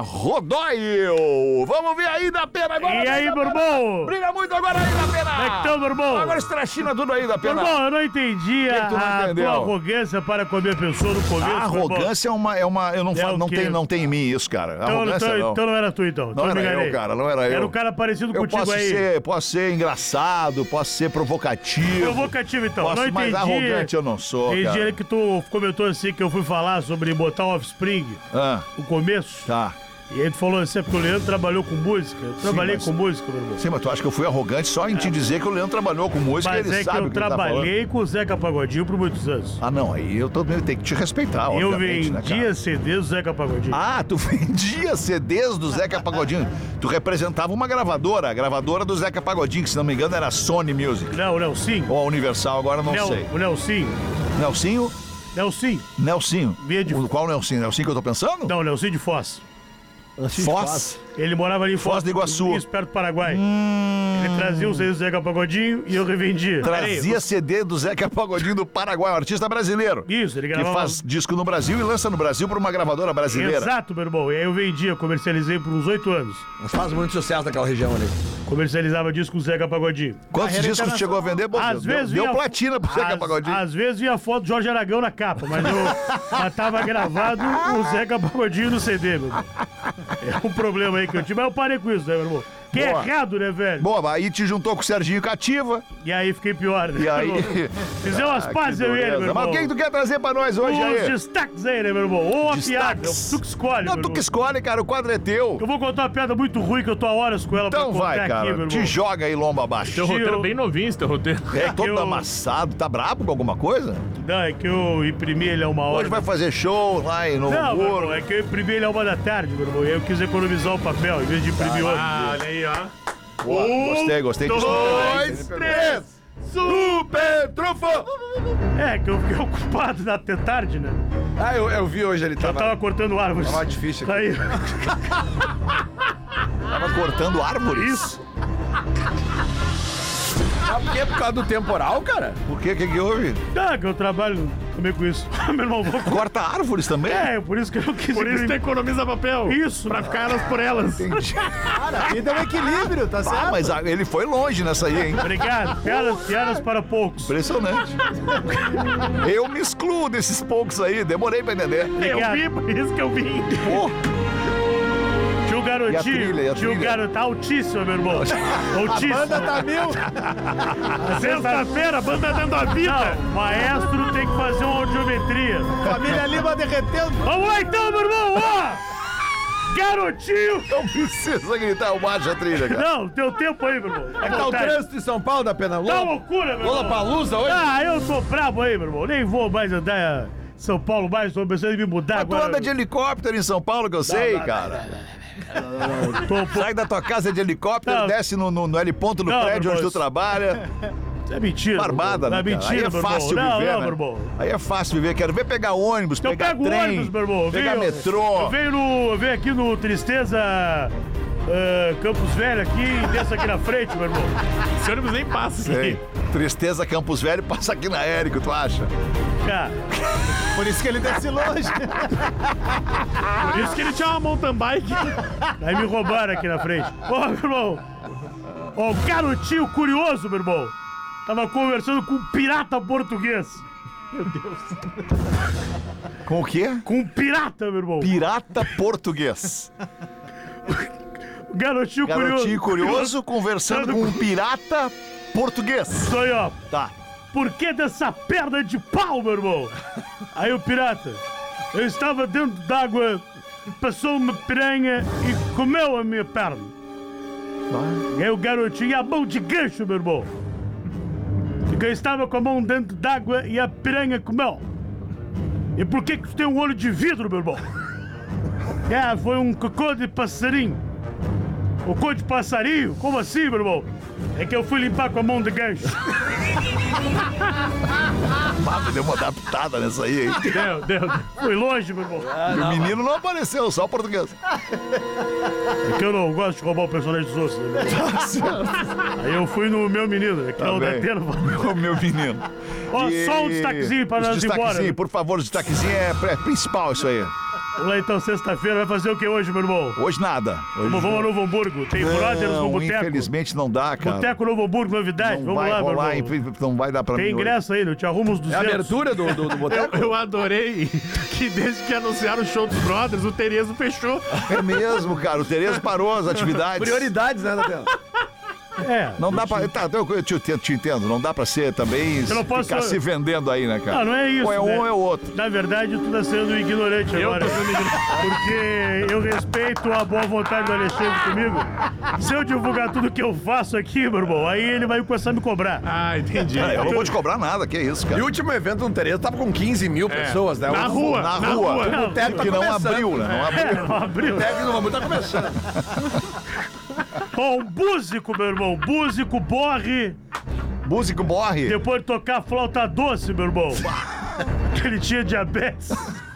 Rodóio. Vamos ver aí da pena agora. E aí, Bourbon? Brilha muito agora aí da pena. Como é que tá, Bourbon? Agora estrachina tudo aí da pena. Bourbon, eu não entendi Que que tu não a entendeu? tua arrogância para comer pessoa no começo. A arrogância é uma, é uma, eu não É falo, o não quê? tem, não tem em mim isso, cara. Então, Arrogância então, não. então não era tu, então. Não Então eu me era enganei. eu, cara, não era eu. Era um cara parecido Eu contigo posso aí. ser, posso ser engraçado, posso ser provocativo. Provocativo, então. Posso, não entendi. mas arrogante eu não sou, Entendi cara. ele que tu comentou assim que eu fui falar sobre botar o Offspring, Ah, o começo. tá. E aí tu falou assim, é porque o Leandro trabalhou com música. Eu trabalhei mas- com música, meu irmão. Sim, mas tu acha que eu fui arrogante só em te dizer que o Leandro trabalhou com música e Mas ele é que sabe eu o que ele tá trabalhei com o Zeca Pagodinho por muitos anos. falando. Ah, não, aí eu tô, eu tenho que te respeitar, eu obviamente, né, vendia cara? C Ds do Zeca Pagodinho. Ah, tu vendia C Ds do Zeca Pagodinho. Tu representava uma gravadora, a gravadora do Zeca Pagodinho, que se não me engano era Sony Music. Não, o Nelsinho. Ou a Universal, agora não Nel- sei. O Nelsinho. Nelsinho? Nelsinho. Nelsinho. Via de- O- Qual Nelsinho? Nelsinho que eu tô pensando? Não, Nelsinho de Foz. Foz? Ele morava ali em Foz do Iguaçu. Isso, perto do Paraguai. Hum. Ele trazia os C Ds do Zeca Pagodinho e eu revendia. Trazia C D do Zeca Pagodinho do Paraguai, um artista brasileiro. Isso, ele Que gravava... faz disco no Brasil e lança no Brasil por uma gravadora brasileira. Exato, meu irmão. E aí eu vendia, comercializei por uns oito anos. Faz muito sucesso naquela região ali. Comercializava disco com o Zeca Pagodinho. Quantos Carreira discos tu chegou a vender? Bom, Às deu, vezes deu vinha- platina pro Zeca às, Pagodinho. Às vezes vinha foto do Jorge Aragão na capa, mas eu mas tava gravado o Zeca Pagodinho no C D, meu irmão. É um problema aí que eu tive, mas eu parei com isso, né, meu irmão? Que é Boa. errado, né, velho? Boa, aí te juntou com o Serginho Cativa. E aí fiquei pior, né? E aí. Fizemos umas Ah, pazes que eu e ele, meu dureza. irmão. Mas quem tu quer trazer pra nós hoje Os aí? destaques aí, né, meu irmão? Ou a piada, Destaques. tu que escolhe, Não, meu tu irmão. que escolhe, cara, o quadro é teu. Eu vou contar uma piada muito ruim que eu tô há horas com ela Então pra contar vai, aqui, cara. meu Te irmão. joga aí lomba abaixo. Teu roteiro bem novinho, esse teu roteiro. É todo eu- amassado, tá brabo com alguma coisa? Não, é que eu imprimi ele a uma hora. Hoje vai fazer show lá em Novo Não, meu Hamburgo. irmão, é que eu imprimi ele a uma da tarde, meu irmão. E aí eu quis economizar o papel, em vez de imprimir outro. Ah, olha aí, ó. Boa, gostei, gostei disso. Dois, três. Super trufo! É, que eu fiquei ocupado até tarde, né? Ah, eu, eu vi hoje, ele Eu tava... tava cortando árvores. Tava difícil aqui. Aí, Tava cortando árvores. isso. Sabe por quê? Por causa do temporal, cara? Por quê? O que que houve? Ah, que eu trabalho também com isso. Meu irmão, vou... Corta árvores também? É, por isso que eu não quis... Por isso tu economiza papel. Isso. Pra ficar elas por elas. Cara, a vida é um equilíbrio, tá certo? Ah, mas a- ele foi longe nessa aí, hein? Obrigado. Piadas, piadas para poucos. Impressionante. Eu me excluo desses poucos aí, demorei pra entender. Obrigado. Eu vi, por isso que eu vim. Pô, Tinha o garotinho. E a trilha, e a tinha o trilha? garoto altíssimo, meu irmão. Altíssimo. Banda tá mil. Sexta-feira, banda dando a vida. Não, maestro tem que fazer uma audiometria. Família Lima derretendo. Vamos lá então, meu irmão, ó! Garotinho! não precisa gritar, eu baixo a trilha, cara. Não, teu tempo aí, meu irmão. É que tá o trânsito em São Paulo da Pena Tá Lola. loucura, meu irmão. Lola Palusa hoje? Ah, eu tô brabo aí, meu irmão. Nem vou mais andar em São Paulo mais, tô pensando em me mudar Mas tu agora. anda de helicóptero em São Paulo, que eu sei, cara. Tô, pô, Sai da tua casa de helicóptero, Não. desce no, no, no heliponto do Não, prédio meu onde irmão, tu trabalha. é mentira. Barbada, meu né, irmão. cara? É mentira, Aí é meu fácil irmão. viver, Não, não, né? meu irmão. Aí é fácil viver. Quero ver pegar ônibus, Eu pegar pego trem, ônibus, meu irmão. Eu pegar venho- metrô. Eu venho, no, eu venho aqui no Tristeza ah, Campos Velho aqui e desço aqui na frente, meu irmão. Esse ônibus nem passa Sei. aqui. Tristeza Campos Velho passa aqui na Érico, tu acha? Cara, Por isso que ele desce longe. Por isso que ele tinha uma mountain bike. aí me roubaram aqui na frente. Ô, meu irmão. Ó, o garotinho curioso, meu irmão. Tava conversando com um pirata português. Com o quê? Com um pirata, meu irmão. Pirata português. Garotinho, Garotinho curioso. curioso conversando com um pirata português. Isso aí, ó. Tá. Por que dessa perna de pau, meu irmão? Aí o pirata, eu estava dentro d'água, passou uma piranha e comeu a minha perna. E aí o garotinho, e a mão de gancho, meu irmão? Porque eu estava com a mão dentro d'água e a piranha comeu. E por que que tu tem um olho de vidro, meu irmão? É, foi um cocô de passarinho. Cocô de passarinho? Como assim, meu irmão? É que eu fui limpar com a mão de gancho. Ah, deu uma adaptada nessa aí, hein? Deu, deu, deu. Fui longe, meu irmão. E o menino não apareceu, só o português. É que eu não gosto de roubar o personagem dos outros, né, meu irmão? Aí eu fui no meu menino, é que não dá bem. tempo. O meu menino. Ó, E- só um destaquezinho para Os nós ir embora. destaquezinho, né? por favor, o destaquezinho é pré- principal isso aí. Vamos lá então, sexta-feira, vai fazer o que hoje, meu irmão? Hoje nada. Hoje Vamos, vamos a Novo Hamburgo, tem brothers no não, boteco. infelizmente não dá, cara. Boteco Novo Hamburgo, novidade, Não vamos vai lá, meu rolar, irmão. infel- não vai dar pra Tem mim hoje. ingresso aí, eu te arrumo uns É a duzentos. abertura do, do, do boteco? Eu adorei que desde que anunciaram o show dos Brothers, o Terezo fechou. É mesmo, cara. O Terezo parou as atividades. Prioridades, né, Datena? É. Não dá pra. Tá, eu te, te- te entendo. Não dá pra ser também Eu não posso- ficar se vendendo aí, né, cara? Não, não é isso, Ou é um né? ou é o outro. Na verdade, tu tá sendo ignorante Eu agora. tô sendo ignorante. Porque eu respeito a boa vontade do Alexandre comigo. Se eu divulgar tudo que eu faço aqui, meu irmão, aí ele vai começar a me cobrar. Ah, entendi. Ah, eu não vou te cobrar nada, que isso, E cara. o último evento no Tereza tava com quinze mil pessoas, né? Na O- rua, Na na rua. rua. Não, O boteco tá Que não começando. abriu, né? Não abriu. É, não abriu. O boteco no Bambu tá começando. Ó, um búzico, meu irmão. Búzico, borre. Músico morre. Depois de tocar flauta doce, meu irmão. Que ele tinha diabetes.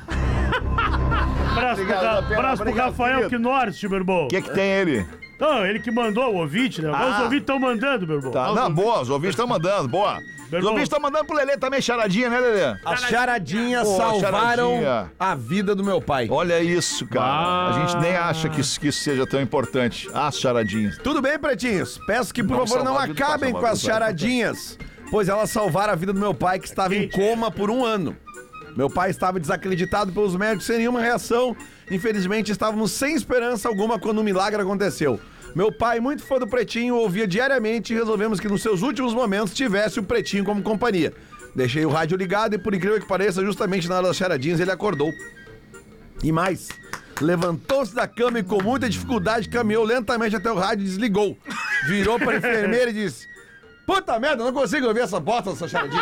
Abraço, Obrigado, pro, Ra- Pena, abraço pro obrigado, Rafael querido. Knorst, meu irmão. O que é que tem ele? Não, ele que mandou o ouvinte, né? Agora Ah. os ouvintes estão mandando, meu irmão. Tá. Não, boa, os ouvintes estão mandando, boa. Os irmão. ouvintes estão mandando pro Lelê também charadinha, né, Lelê? As charadinhas Pô, salvaram charadinha. a vida do meu pai. Olha isso, cara. A gente nem acha que isso, que isso seja tão importante. As charadinhas. Tudo bem, pretinhos? Peço que, por Não favor, não salvar a vida, acabem não com as salvar a vida. charadinhas, pois elas salvaram a vida do meu pai, que estava em coma por um ano. Meu pai estava desacreditado pelos médicos sem nenhuma reação. Infelizmente, estávamos sem esperança alguma quando um milagre aconteceu. Meu pai, muito fã do Pretinho, ouvia diariamente e resolvemos que nos seus últimos momentos tivesse o Pretinho como companhia. Deixei o rádio ligado e, por incrível que pareça, justamente na hora das charadinhas ele acordou. E mais, levantou-se da cama e com muita dificuldade caminhou lentamente até o rádio e desligou. Virou para a enfermeira e disse: puta merda, eu não consigo ouvir essa bosta dessa charadinha.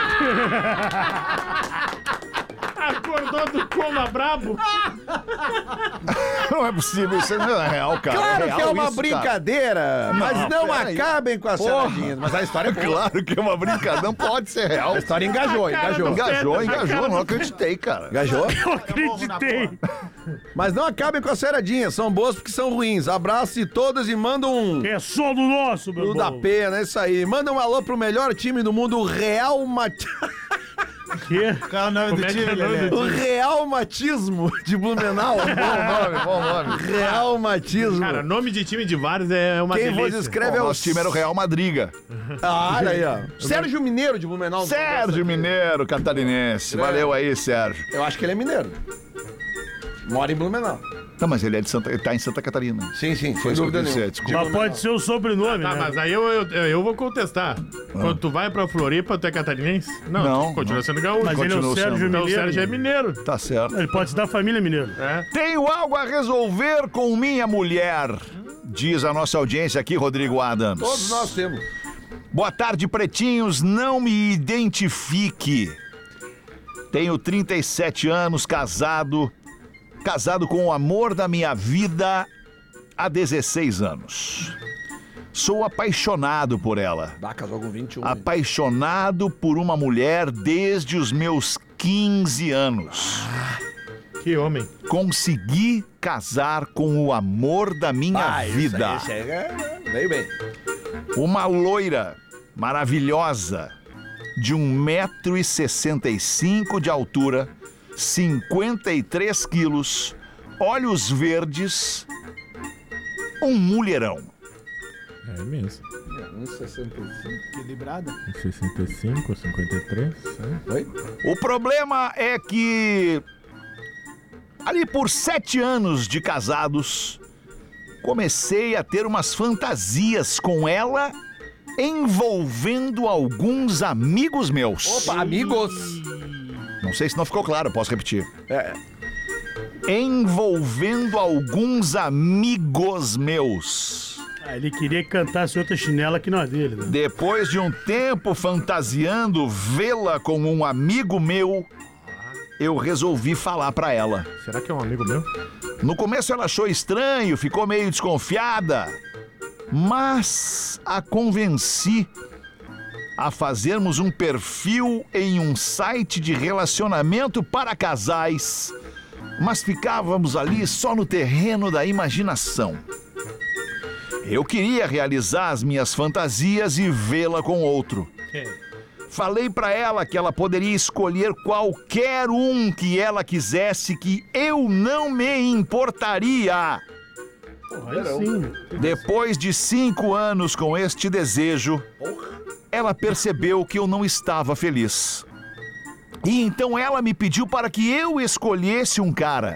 Acordou do coma brabo. Não é possível, isso não é real, cara. Claro real que é uma isso, brincadeira, cara. mas não, Não, peraí. acabem com as Porra. charadinhas. Mas a história é boa. Claro que é uma brincadeira, não pode ser real. A história engajou, engajou. Engajou, engajou, não acreditei, cara. Engajou? Eu acreditei. Mas não acabem com as charadinhas, são boas porque são ruins. Abraço de todas e manda um... É só do nosso, meu Tudo da irmão. pena, é isso aí. Manda um alô pro melhor time do mundo, o Real Mat... Que? Qual é o nome Como do é que é time, o nome Lelê? do O Real Matismo de Blumenau. Bom nome, bom nome. Real Matismo. Cara, nome de time de vários é uma Quem vos delícia. escreve Bom, é o... nosso time era o Real Madriga. Ah, olha aí, ó. Sérgio Mineiro de Blumenau. Sérgio Mineiro, catarinense. Valeu aí, Sérgio. Eu acho que ele é mineiro. Mora em Blumenau. Não, mas ele é de Santa, ele tá em Santa Catarina. Sim, sim, Foi sem isso que eu dúvida disse, nenhuma. é, desculpa. Mas pode ser o sobrenome, Tá, né? mas aí eu, eu, eu vou contestar. Quando tu vai pra Floripa, tu é catarinense? Não, Não, tu continua não. sendo gaúcho. Mas ele é o Continua Sérgio sendo. Então o Mineiro. Sérgio é mineiro. Tá certo. Ele pode ser da família mineiro. É. Tenho algo a resolver com minha mulher, diz a nossa audiência aqui, Rodrigo Adams. Todos nós temos. Boa tarde, pretinhos. Não me identifique. Tenho trinta e sete anos, casado. Casado com o amor da minha vida há dezesseis anos. Sou apaixonado por ela. Bah, casou com vinte e um. Apaixonado por uma mulher desde os meus quinze anos. Que homem. Consegui casar com o amor da minha Ah, vida. Esse aí, esse aí é... veio bem. Uma loira maravilhosa de um metro e sessenta e cinco de altura, cinquenta e três quilos, olhos verdes, um mulherão. É mesmo. um e sessenta e cinco. Equilibrada. sessenta e cinco, cinquenta e três. É. Oi? O problema é que, ali por sete anos de casados, comecei a ter umas fantasias com ela, envolvendo alguns amigos meus. Opa, amigos. Não sei se não ficou claro, posso repetir. É. Envolvendo alguns amigos meus. Ah, ele queria que cantasse outra chinela que não é dele, né? Depois de um tempo fantasiando vê-la com um amigo meu, eu resolvi falar pra ela. Será que é um amigo meu? No começo ela achou estranho, ficou meio desconfiada, mas a convenci a fazermos um perfil em um site de relacionamento para casais, mas ficávamos ali só no terreno da imaginação. Eu queria realizar as minhas fantasias e vê-la com outro. Falei pra ela que ela poderia escolher qualquer um que ela quisesse, que eu não me importaria. Aí sim. Depois de cinco anos com este desejo, ela percebeu que eu não estava feliz. E então ela me pediu para que eu escolhesse um cara.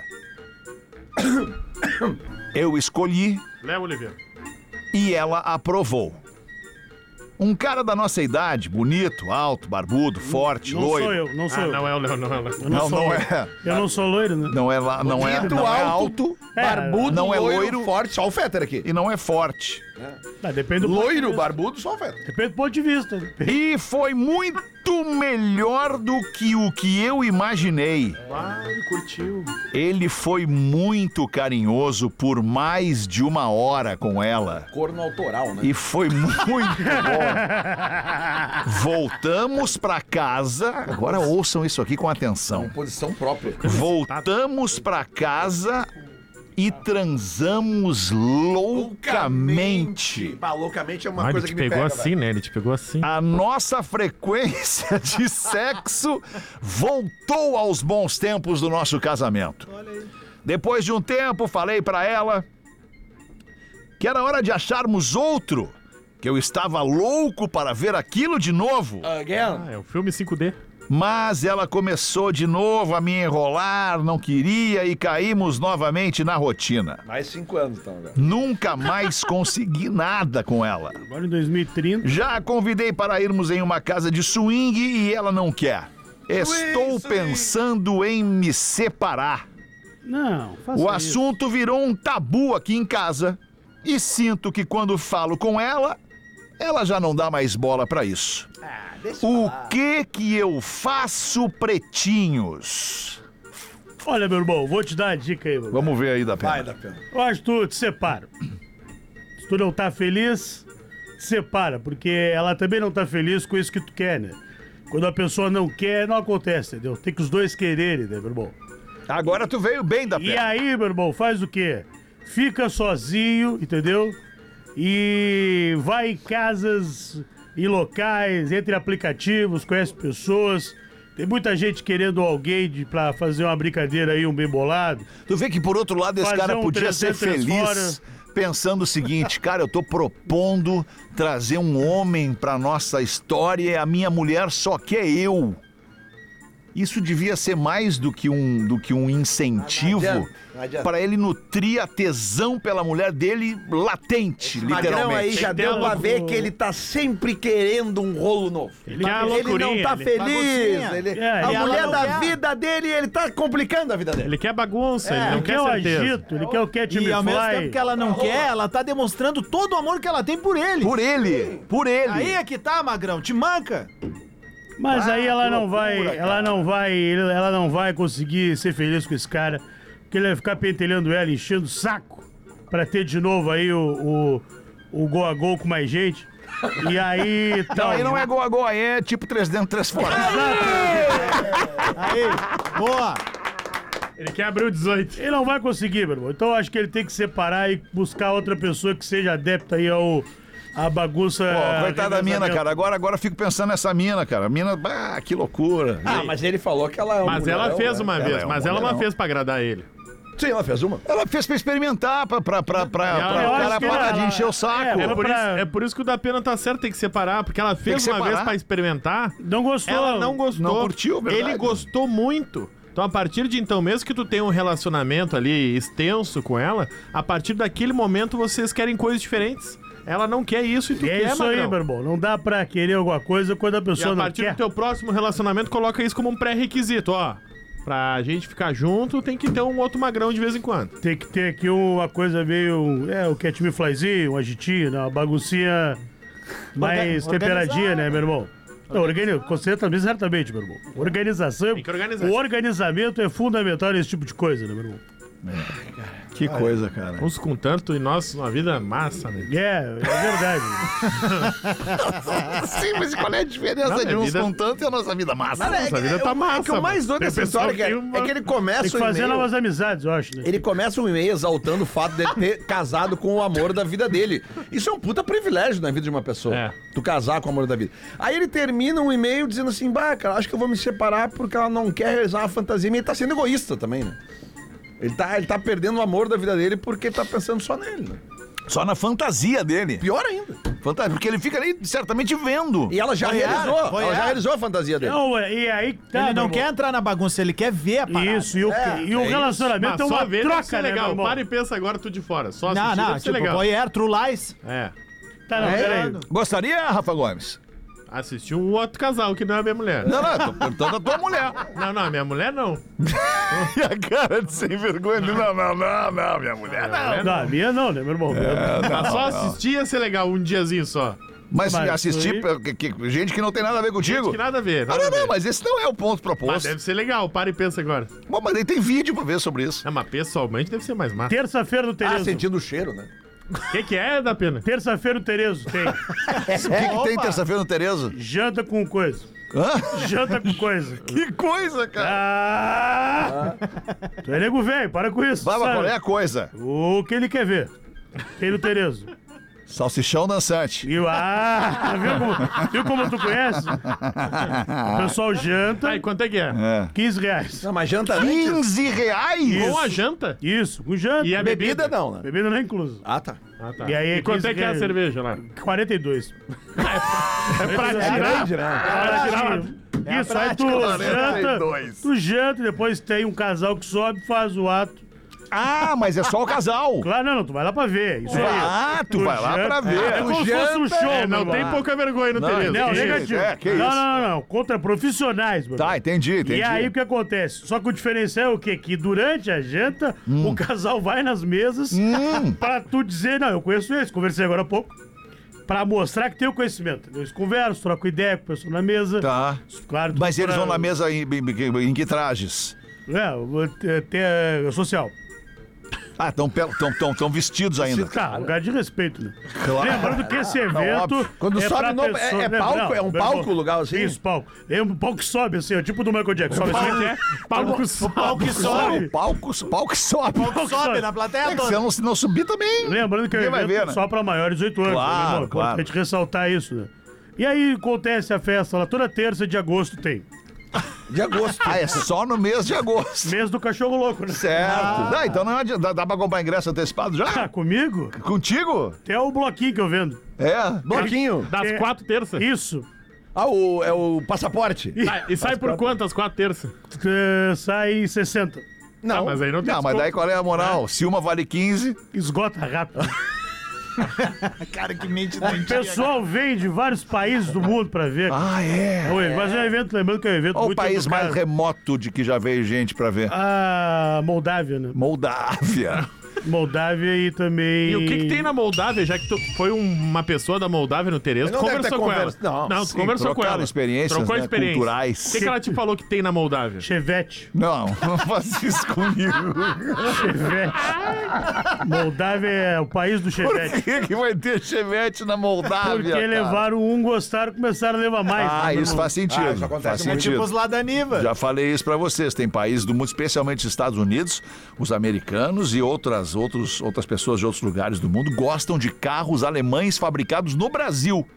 Eu escolhi Léo Oliveira. e ela aprovou. Um cara da nossa idade, bonito, alto, barbudo, forte, Não loiro. sou eu, não sou Ah, eu. não é o Léo, não é o Léo. Eu Não, sou não loiro. é. Eu não sou loiro, né? Não é, lá- não é, Bonito, não é alto, alto É, barbudo, não é loiro, loiro. forte. Só o Fetter aqui. e não é forte. Ah, depende do ponto de Loiro, vista. barbudo, só o Fetter. Depende do ponto de vista. E foi muito melhor do que o que eu imaginei. Ai, curtiu. Ele foi muito carinhoso por mais de uma hora com ela. Corno autoral, né? E foi muito bom. Voltamos pra casa. Agora ouçam isso aqui com atenção. Posição própria. Voltamos pra casa e transamos loucamente. Bah, loucamente é uma Ah, ele coisa te que me pegou pega, assim, velho. né? Ele te pegou assim. A nossa frequência de sexo voltou aos bons tempos do nosso casamento. Depois de um tempo, falei pra ela que era hora de acharmos outro, que eu estava louco para ver aquilo de novo. Again. Ah, é o filme cinco D. Mas ela começou de novo a me enrolar, não queria e caímos novamente na rotina. Mais cinco anos, então, velho. Nunca mais consegui nada com ela. Agora em dois mil e trinta. Já a convidei para irmos em uma casa de swing e ela não quer. Estou pensando em me separar. Não, faça O isso. assunto virou um tabu aqui em casa e sinto que quando falo com ela, ela já não dá mais bola para isso. O que que eu faço, pretinhos? Olha, meu irmão, vou te dar uma dica aí, meu irmão. Vamos ver aí da pena. Vai da pena. Eu acho que tu te separa. Se tu não tá feliz, te separa, porque ela também não tá feliz com isso que tu quer, né? Quando a pessoa não quer, não acontece, entendeu? Tem que os dois quererem, né, meu irmão? Agora tu veio bem da E pena. aí, meu irmão, faz o quê? Fica sozinho, entendeu? E vai em casas, em locais, entre aplicativos, conhece pessoas. Tem muita gente querendo alguém de, pra fazer uma brincadeira aí, um bem bolado. Tu vê que, por outro lado, esse Fazer cara um podia ser trezentos feliz fora. pensando o seguinte, cara, eu tô propondo trazer um homem pra nossa história e a minha mulher só quer eu. Isso devia ser mais do que um, do que um incentivo Não adianta, não adianta. para ele nutrir a tesão pela mulher dele latente, Magrão literalmente. aí já Tem deu que pra ter ver um- que ele tá sempre querendo um rolo novo. Ele quer uma Ele não loucurinha, tá ele- feliz. baguncinha. Ele, É, a e ela mulher não da quer. vida dele, ele tá complicando a vida dele. Ele quer bagunça, ele não Ele quer quer o certeza. agito, ele quer o Cat Me E ao mesmo tempo Fly. que ela não quer, ela tá demonstrando todo o amor que ela tem por ele. Por ele, por ele. Aí é que tá, Magrão, te manca. Mas aí ela que não loucura, vai, cara. ela não vai, ela não vai conseguir ser feliz com esse cara, porque ele vai ficar pentelhando ela, enchendo o saco pra ter de novo aí o, o, o gol a gol com mais gente. E aí, Não, tal. aí não é gol a gol, aí é tipo três dentro, três fora. Aí, boa. Ele quer abrir o dezoito. Ele não vai conseguir, meu irmão. Então eu acho que ele tem que separar e buscar outra pessoa que seja adepta aí ao a bagunça. Pô, coitada da mina, revezamento. cara. Agora, agora eu fico pensando nessa mina, cara. A mina, ah, que loucura. Ah, mas ele falou que ela é uma Mas ela mulherão, fez né? uma Ela vez, é um mas ela não mulherão. fez pra agradar ele. Sim, ela fez uma. Ela fez pra experimentar, pra, pra, pra, pra, Eu pra o acho cara que parar ela- de encher o saco. é, É por, pra- isso, é por isso que o da pena tá certo, tem que separar, porque ela fez que uma separar. vez pra experimentar, Não gostou. ela não gostou. Não curtiu, verdade. Ele gostou muito. Então, a partir de então, mesmo que tu tenha um relacionamento ali extenso com ela, a partir daquele momento vocês querem coisas diferentes. Ela não quer isso e tu E é quer, isso aí, Magrão. meu irmão. Não dá pra querer alguma coisa quando a E pessoa a não partir quer. do teu próximo relacionamento, coloca isso como um pré-requisito, ó. Pra gente ficar junto, tem que ter um outro magrão de vez em quando. Tem que ter aqui uma coisa meio. É, o Cat Me Flyzinho, um agitinho, né? Uma baguncinha mais Orga- temperadinha, organizar. né, meu irmão? Não, organiza, certamente, certamente, meu irmão. Organização. Tem que organizar. O organizamento é fundamental nesse tipo de coisa, né, meu irmão? Que coisa, cara. Uns com tanto e nós, uma vida massa, né? É, é verdade. Sim, mas qual é a diferença Não, de minha uns vida- com tanto e a nossa vida massa? Cara, Nossa, é, a vida que- tá é, massa, é que o mais mano. doido dessa Tem pessoal história, que cara, tem uma- é que ele Tem começa que o fazer e-mail... novas amizades, eu acho, né? Ele começa um e-mail exaltando o fato dele ter casado com o amor da vida dele. Isso é um puta privilégio na vida de uma pessoa. É. Tu casar com o amor da vida. Aí ele termina um e-mail dizendo assim, bah, cara, acho que eu vou me separar porque ela não quer realizar uma fantasia. E ele tá sendo egoísta também, né? Ele tá, ele tá perdendo o amor da vida dele porque tá pensando só nele, né? Só na fantasia dele. Pior ainda. Fantasia, porque ele fica ali certamente vendo. E ela já Voyeur, realizou. Ela voyeur. já realizou a fantasia dele. Não, é- e aí tá, Ele meu não irmão. quer entrar na bagunça, ele quer ver a parada. Isso, e o, É, e o é isso. relacionamento Mas é uma só ver deve ser troca, né, meu legal. irmão? Para e pensa agora tu de fora. Só Não, assistir não, deve ser tipo, legal. voyeur, true lies. É. Tá, não, É, peraí. Gostaria, Rafa Gomes? Assistir um outro casal que não é minha mulher. Não, não, eu tô perguntando a tua mulher. Não, não, minha mulher não. E a cara de sem vergonha. Não, não, não, não, minha mulher não. Não, a minha não, né, meu irmão? Mas só assistir ia ser legal um diazinho só. Mas, Mas assistir isso que- que- gente que não tem nada a ver contigo. Que nada a ver. Ah, Nada não, a ver. não, mas esse não é o ponto Mas proposto. deve ser legal, para e pensa agora. Bom, mas aí tem vídeo pra ver sobre isso. É, mas pessoalmente deve ser mais massa. Terça-feira no Ah, Terezo. sentindo o cheiro, né? O que, que é da pena? Terça-feira no Terezo tem. O que, que tem terça-feira no Terezo? Janta com coisa. Hã? Janta com coisa. Que coisa, cara. Ah! Tu é nego velho, para com isso. Vai, mas sabe? qual é a coisa? O que ele quer ver? Tem no Terezo. Salsichão dançante. E o- ah, viu como, viu como tu conhece? O pessoal janta, Tá, e quanto é que é? É. quinze reais. Não, mas janta antes. quinze reais? Com a janta? Isso, com janta. E a bebida? Bebida não, né? Bebida não é incluso. Ah, tá. Ah, tá. E aí, E quanto quinze é que é a reais. cerveja lá? quarenta e dois. É pra É tirar. grande, né? Para tirar. Isso, aí tu quarenta e janta, dois. tu janta e depois tem um casal que sobe, faz o ato. Ah, mas é só o casal. Claro, não, não, tu vai lá pra ver. Isso aí. Ah, tu vai lá pra ver. É como se fosse um show, É, meu não irmão. tem pouca vergonha no Não, Terezo. Não, Que negativo. isso, é, que não, isso. não, não, não. Contra profissionais, meu Tá, irmão. entendi, entendi. E aí o que acontece? Só que o diferencial é o quê? Que durante a janta, Hum. o casal vai nas mesas pra tu dizer, não, eu conheço esse, conversei agora há pouco. Pra mostrar que tem o conhecimento. Eles conversam, trocam ideia com o pessoal na mesa. Tá. Claro, tu Mas eles procura- vão na mesa em, em- em que trajes? É, eu vou ter, ter social. Ah, estão tão, tão vestidos ainda. Tá, lugar de respeito, né? Claro. Lembrando que esse evento. óbvio. Quando é sobe pra no- é- pessoa- é né, palco? não, É um meu palco irmão. lugar assim? Isso, palco. É um palco que sobe, assim, ó, tipo do Michael Jackson. Sobe assim, É, palco sobe. Palco que sobe. O palco, o palco sobe. Palco sobe na plateia É que se toda. eu não, se não subir também. Lembrando que é um Ninguém vai evento ver, né? só pra maiores de dezoito anos. Claro, né, meu irmão? claro. Importante ressaltar isso, né? E aí acontece a festa lá, toda terça de agosto tem. De agosto. Ah, é só no mês de agosto. Mês do cachorro louco, né? Certo. Dá, então não adianta. Dá, dá pra comprar ingresso antecipado já? Ah, comigo? Contigo? Tem o bloquinho que eu vendo. É. Bloquinho. Das É. quatro terças. Isso. Ah, o, é o passaporte. Ah, e sai por quantas quatro terças? Eh, sai sessenta. Não. Ah, mas aí não tem Não, mas daí desconto. qual é a moral? Se uma vale quinze, Esgota rápido. Cara, que mente O doentia. pessoal vem de vários países do mundo pra ver. Ah, é? Ué, mas é um evento, lembrando que é um evento Qual o muito país mais educado. remoto de que já veio gente pra ver? A Moldávia, né? Moldávia. Moldávia e também... E o que, que tem na Moldávia, já que tu foi um- uma pessoa da Moldávia no Tereza, tu Não deve ter conversou com ela? conversa- não. Não, tu Sim, conversou com trocaram ela. experiências, Trocou né, experiência. culturais. O que, que ela te falou que tem na Moldávia? Chevette. Não, não faça isso comigo. Chevette. Moldávia é o país do Por Chevette. que, que vai ter chevette na Moldávia? Porque cara? levaram um, gostaram, começaram a levar mais. Ah, né, isso meu faz sentido. Ah, isso acontece faz muito. É tipo sentido. os lá da Niva. Já falei isso pra vocês. Tem países do mundo, especialmente os Estados Unidos, os americanos e outras, outros, outras pessoas de outros lugares do mundo gostam de carros alemães fabricados no Brasil.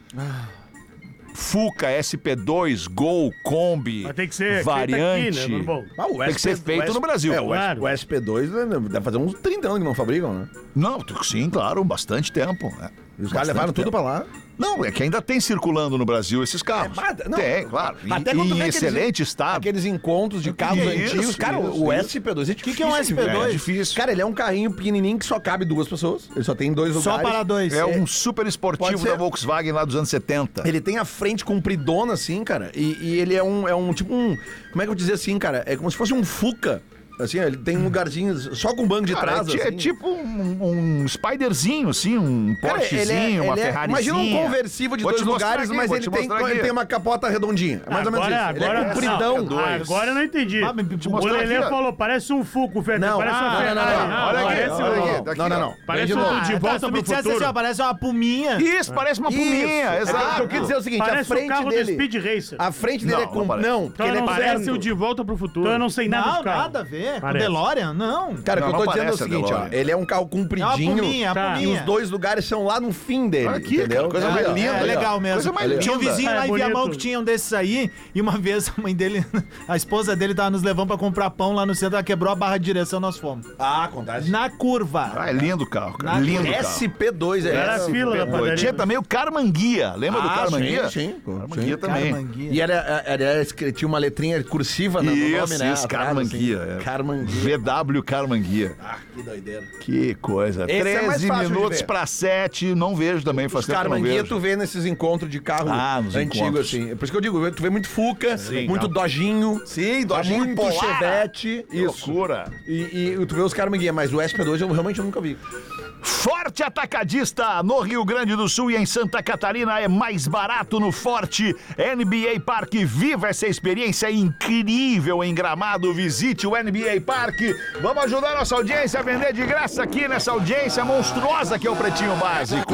Fuca, S P dois, Gol, Kombi, Mas tem que ser variante. feito aqui, né, meu irmão? Ah, o Tem que ser SP feito o S- no Brasil. É, o, S- Claro. o S P dois né, deve fazer uns trinta anos que não fabricam, né? Não, sim, claro, bastante tempo. né? E os caras Bastante levaram tudo tempo. pra lá. Não, é que ainda tem circulando no Brasil esses carros. É, mas- não, tem, claro. E, Até e quando tu em vê aqueles- excelente estado. Aqueles encontros de carros que é antigos. isso, Cara, isso, o isso. S P dois é difícil. que é um S P dois? de ver. É difícil. Cara, ele é um carrinho pequenininho que só cabe duas pessoas. Ele só tem dois Só lugares. para dois. É um super Pode esportivo ser. da Volkswagen lá dos anos setenta. Ele tem a frente compridona, assim, cara. E, e ele é um, é um tipo um. Como é que eu vou dizer assim, cara? É como se fosse um Fuca. Assim, ele tem um lugarzinho só com banco de Cara, trás. é, ti- é assim. tipo um, um Spiderzinho, assim, um Cara, Porschezinho, uma ele é- Ferrarizinha. Imagina um conversível de Vou dois te mostrar lugares, aqui, mas vou ele te tem, mostrar ele aqui. tem uma capota redondinha. É mais ou menos Agora, isso. Ele agora, é compridão. não, agora eu não entendi. Ah, me- me o mostrar Lelê aqui, ó. falou, parece um Fuco, Fê, Não, parece uma ah, não, não, Ferrari. não, não. Olha aqui, parece olha um- aqui. daqui, não, não, ó. não. Parece Vem de um novo. de Ah, volta se tu pro me dissesse futuro. assim, ó, parece uma puminha. Isso, parece uma puminha, Isso. exato. É que eu quis dizer o seguinte, a Parece o frente carro do dele... Speed Racer. A frente dele Não, é com... não parece. Não, porque Então ele é não Parece Sério? o De Volta pro Futuro. Então eu não sei nada Não, do carro. nada a ver. Com Parece. DeLorean, não. Cara, o Não, que eu tô não dizendo é o parece a seguinte, ó. DeLorean. Ele é um carro É uma compridinho. puminha, é uma Tá. E puminha. os dois lugares são lá no fim dele. Olha aqui, entendeu? cara, coisa É, mais ó, linda. É aí, ó. legal mesmo. Coisa mais Tinha um linda. vizinho É lá em bonito. Viamão que tinha um desses aí, e uma vez a mãe dele, a esposa dele tava nos levando pra comprar pão lá no centro, ela quebrou a barra de direção, nós fomos. Ah, acontece. Na curva. Ah, é lindo o carro, cara. Na- Lindo o carro. S P dois é Era a esse. fila da Pô, padaria. tinha também o Carmanguia. Lembra do Ah, Carmanguia? sim, sim. Carmanguia Sim. também. Carmanguia. E era, era, era, escrito- tinha uma letrinha cursiva no Isso, nome, né? isso, atrás, Carmanguia. assim. é. Carmanguia. V W Carmanguia. Ah, que doideira. Que coisa. Esse é mais treze fácil de minutos ver. pra sete. Não vejo também, faz Os tempo que eu não Carmanguia vejo. tu vê nesses encontros de carro Ah, nos antigo, encontros. assim. É por isso que eu digo, tu vê muito Fuca, muito Dojinho. Sim, Tá Dojinho muito Polar. Chevette. Que loucura. E, e tu vê os Carmanguia, mas o S P dois eu realmente nunca vi. Forte Atacadista, no Rio Grande do Sul e em Santa Catarina é mais barato no Forte N B A Park. Viva essa experiência incrível em Gramado. Visite o N B A Park. Vamos ajudar nossa audiência a vender de graça aqui nessa audiência monstruosa que é o Pretinho Básico.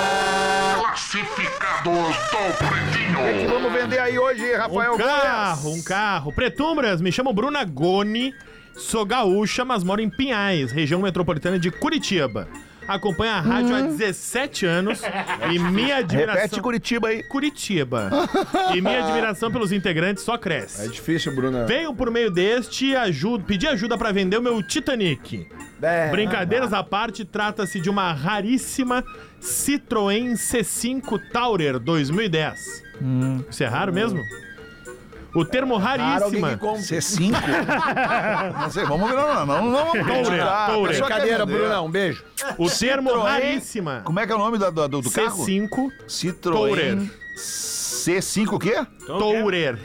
Classificados do Pretinho. O que, é que vamos vender aí hoje, Rafael Um carro, um carro. Pretumbras, me chamo Bruna Goni, sou gaúcha, mas moro em Pinhais, região metropolitana de Curitiba. Acompanho a rádio há dezessete anos e minha admiração... Repete Curitiba aí. Curitiba. E minha admiração pelos integrantes só cresce. É difícil, Bruna. Venho por meio deste ajuda, pedir ajuda pra vender o meu Titanic. É. Brincadeiras à parte, trata-se de uma raríssima Citroën C cinco Tourer dois mil e dez. Isso é raro mesmo? O termo Raro alguém raríssima. que compra. C cinco? Não sei, vamos ver. Não, não, não, não vamos Tourer, criticar. A Tourer. pessoa quer Brincadeira, vender. Bruna, um beijo. O termo Citroën. raríssima. Como é que é o nome do, do, do C carro? cinco Citroën Tourer. C cinco o quê? Tourer.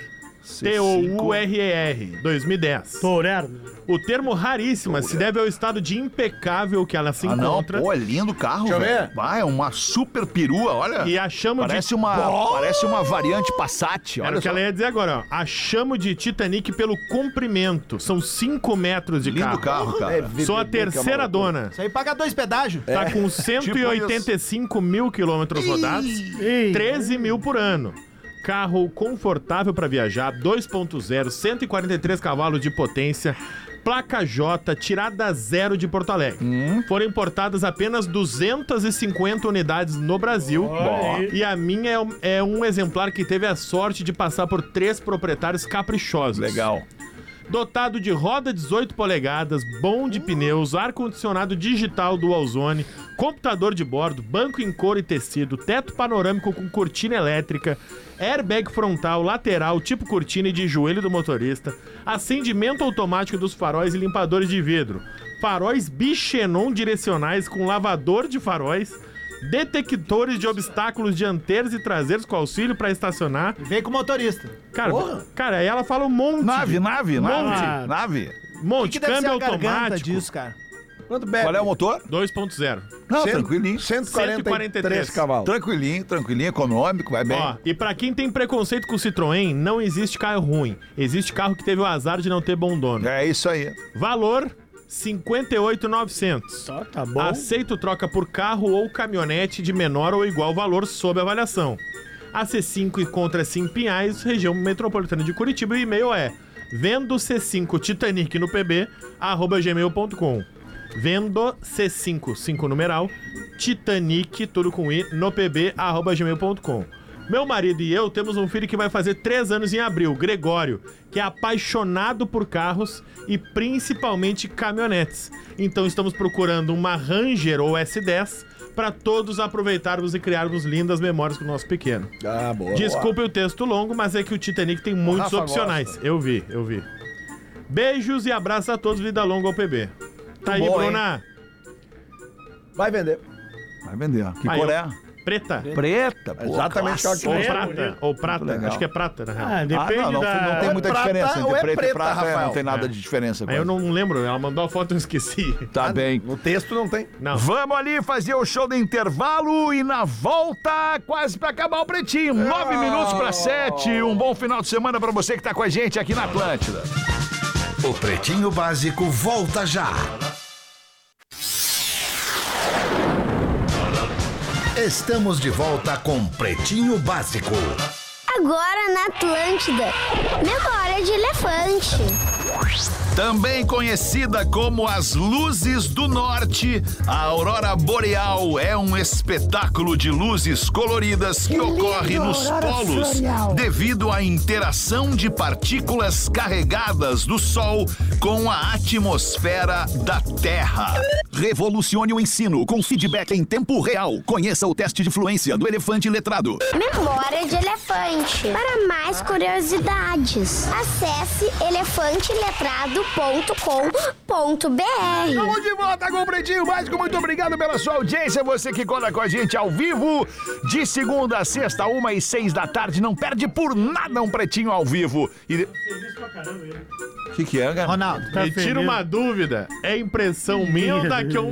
T O U R E R, dois mil e dez. Tourerno. O termo raríssima se deve ao estado de impecável que ela se Ah, não, encontra. pô, é lindo o carro, Deixa eu velho. ver. Vai, é uma super perua, olha. E a chamo Parece de... uma, parece uma variante Passat, Era olha o que só. ela ia dizer agora, ó. A chamo de Titanic pelo comprimento. São cinco metros de Lindo carro. carro, cara. É, Sou a V B B, que é terceira uma loucura. dona. Isso aí paga dois pedágios. Tá com cento e oitenta e cinco mil quilômetros rodados, treze mil por ano. Carro confortável para viajar, dois ponto zero, cento e quarenta e três cavalos de potência, placa J, tirada zero de Porto Alegre. Foram importadas apenas duzentas e cinquenta unidades no Brasil. Olha aí. E a minha é um, é um exemplar que teve a sorte de passar por três proprietários caprichosos. Legal. Dotado de roda dezoito polegadas, bom de pneus, ar-condicionado digital dual zone, computador de bordo, banco em couro e tecido, teto panorâmico com cortina elétrica, airbag frontal, lateral, tipo cortina e de joelho do motorista, acendimento automático dos faróis e limpadores de vidro, faróis Bichenon direcionais com lavador de faróis, detectores de obstáculos dianteiros e traseiros com auxílio para estacionar. Veio com o motorista. Cara, cara, aí ela fala um monte. Nave, nave, nave, Monte. nave. O Monte, que, que deve ser câmbio a garganta automático. disso, cara? Quanto bebe? Qual é o motor? dois ponto zero. Não, Cento- tranquilinho. cento e quarenta e três cento cavalos. Tranquilinho, tranquilinho, econômico, vai bem. Ó, e pra quem tem preconceito com o Citroën, não existe carro ruim. Existe carro que teve o azar de não ter bom dono. É isso aí. Valor, cinquenta e oito mil e novecentos. Tá, tá bom. Aceito troca por carro ou caminhonete de menor ou igual valor sob avaliação. A C cinco encontra-se em Pinhais, região metropolitana de Curitiba, e o e-mail é vendo C cinco Titanic no pb, arroba gmail ponto com. Vendo C cinco, cinco numeral, Titanic, tudo com i, no pb, arroba gmail ponto com. Meu marido e eu temos um filho que vai fazer três anos em abril, Gregório, que é apaixonado por carros e principalmente caminhonetes. Então estamos procurando uma Ranger ou S dez para todos aproveitarmos e criarmos lindas memórias com o nosso pequeno. Ah, boa. Desculpe o texto longo, mas é que o Titanic tem muitos Rafa opcionais. gosta. Eu vi, eu vi. Beijos e abraços a todos, vida longa ao P B. Tá aí, bom, Bruna. Vai vender. Vai vender. Que Aí, cor ó. é? Preta. Preta, pô. Exatamente clássico. Ou que eu prata. Ou prata. legal. Acho que é prata, na real. Ah, depende Ah, não, não, da... não tem Ou é muita prata diferença ou entre é preto preta, e prata, é, Rafael. não tem nada É. de diferença. Aí eu quase. não lembro, ela mandou a foto e eu esqueci. Tá bem. No texto não tem. Não. Vamos ali fazer o show do intervalo e na volta, quase pra acabar o Pretinho. Nove minutos pra sete. Um bom final de semana pra você que tá com a gente aqui na Atlântida. O Pretinho Básico volta já. Estamos de volta com Pretinho Básico. Agora na Atlântida, memória de elefante. Também conhecida como as Luzes do Norte, a Aurora Boreal é um espetáculo de luzes coloridas que ocorre nos polos devido à interação de partículas carregadas do Sol com a atmosfera da Terra. Revolucione o ensino com feedback em tempo real. Conheça o teste de fluência do elefante letrado. Memória de elefante. Para mais curiosidades, acesse elefante letrado ponto com ponto b r. Estamos de volta com o Pretinho Básico. Muito obrigado pela sua audiência. Você que cola com a gente ao vivo, de segunda a sexta, uma e seis da tarde. Não perde por nada um Pretinho ao vivo. E... O que, que é, cara? Ronaldo. Tá Me tira feliz. uma dúvida. É impressão minha ou daqui a um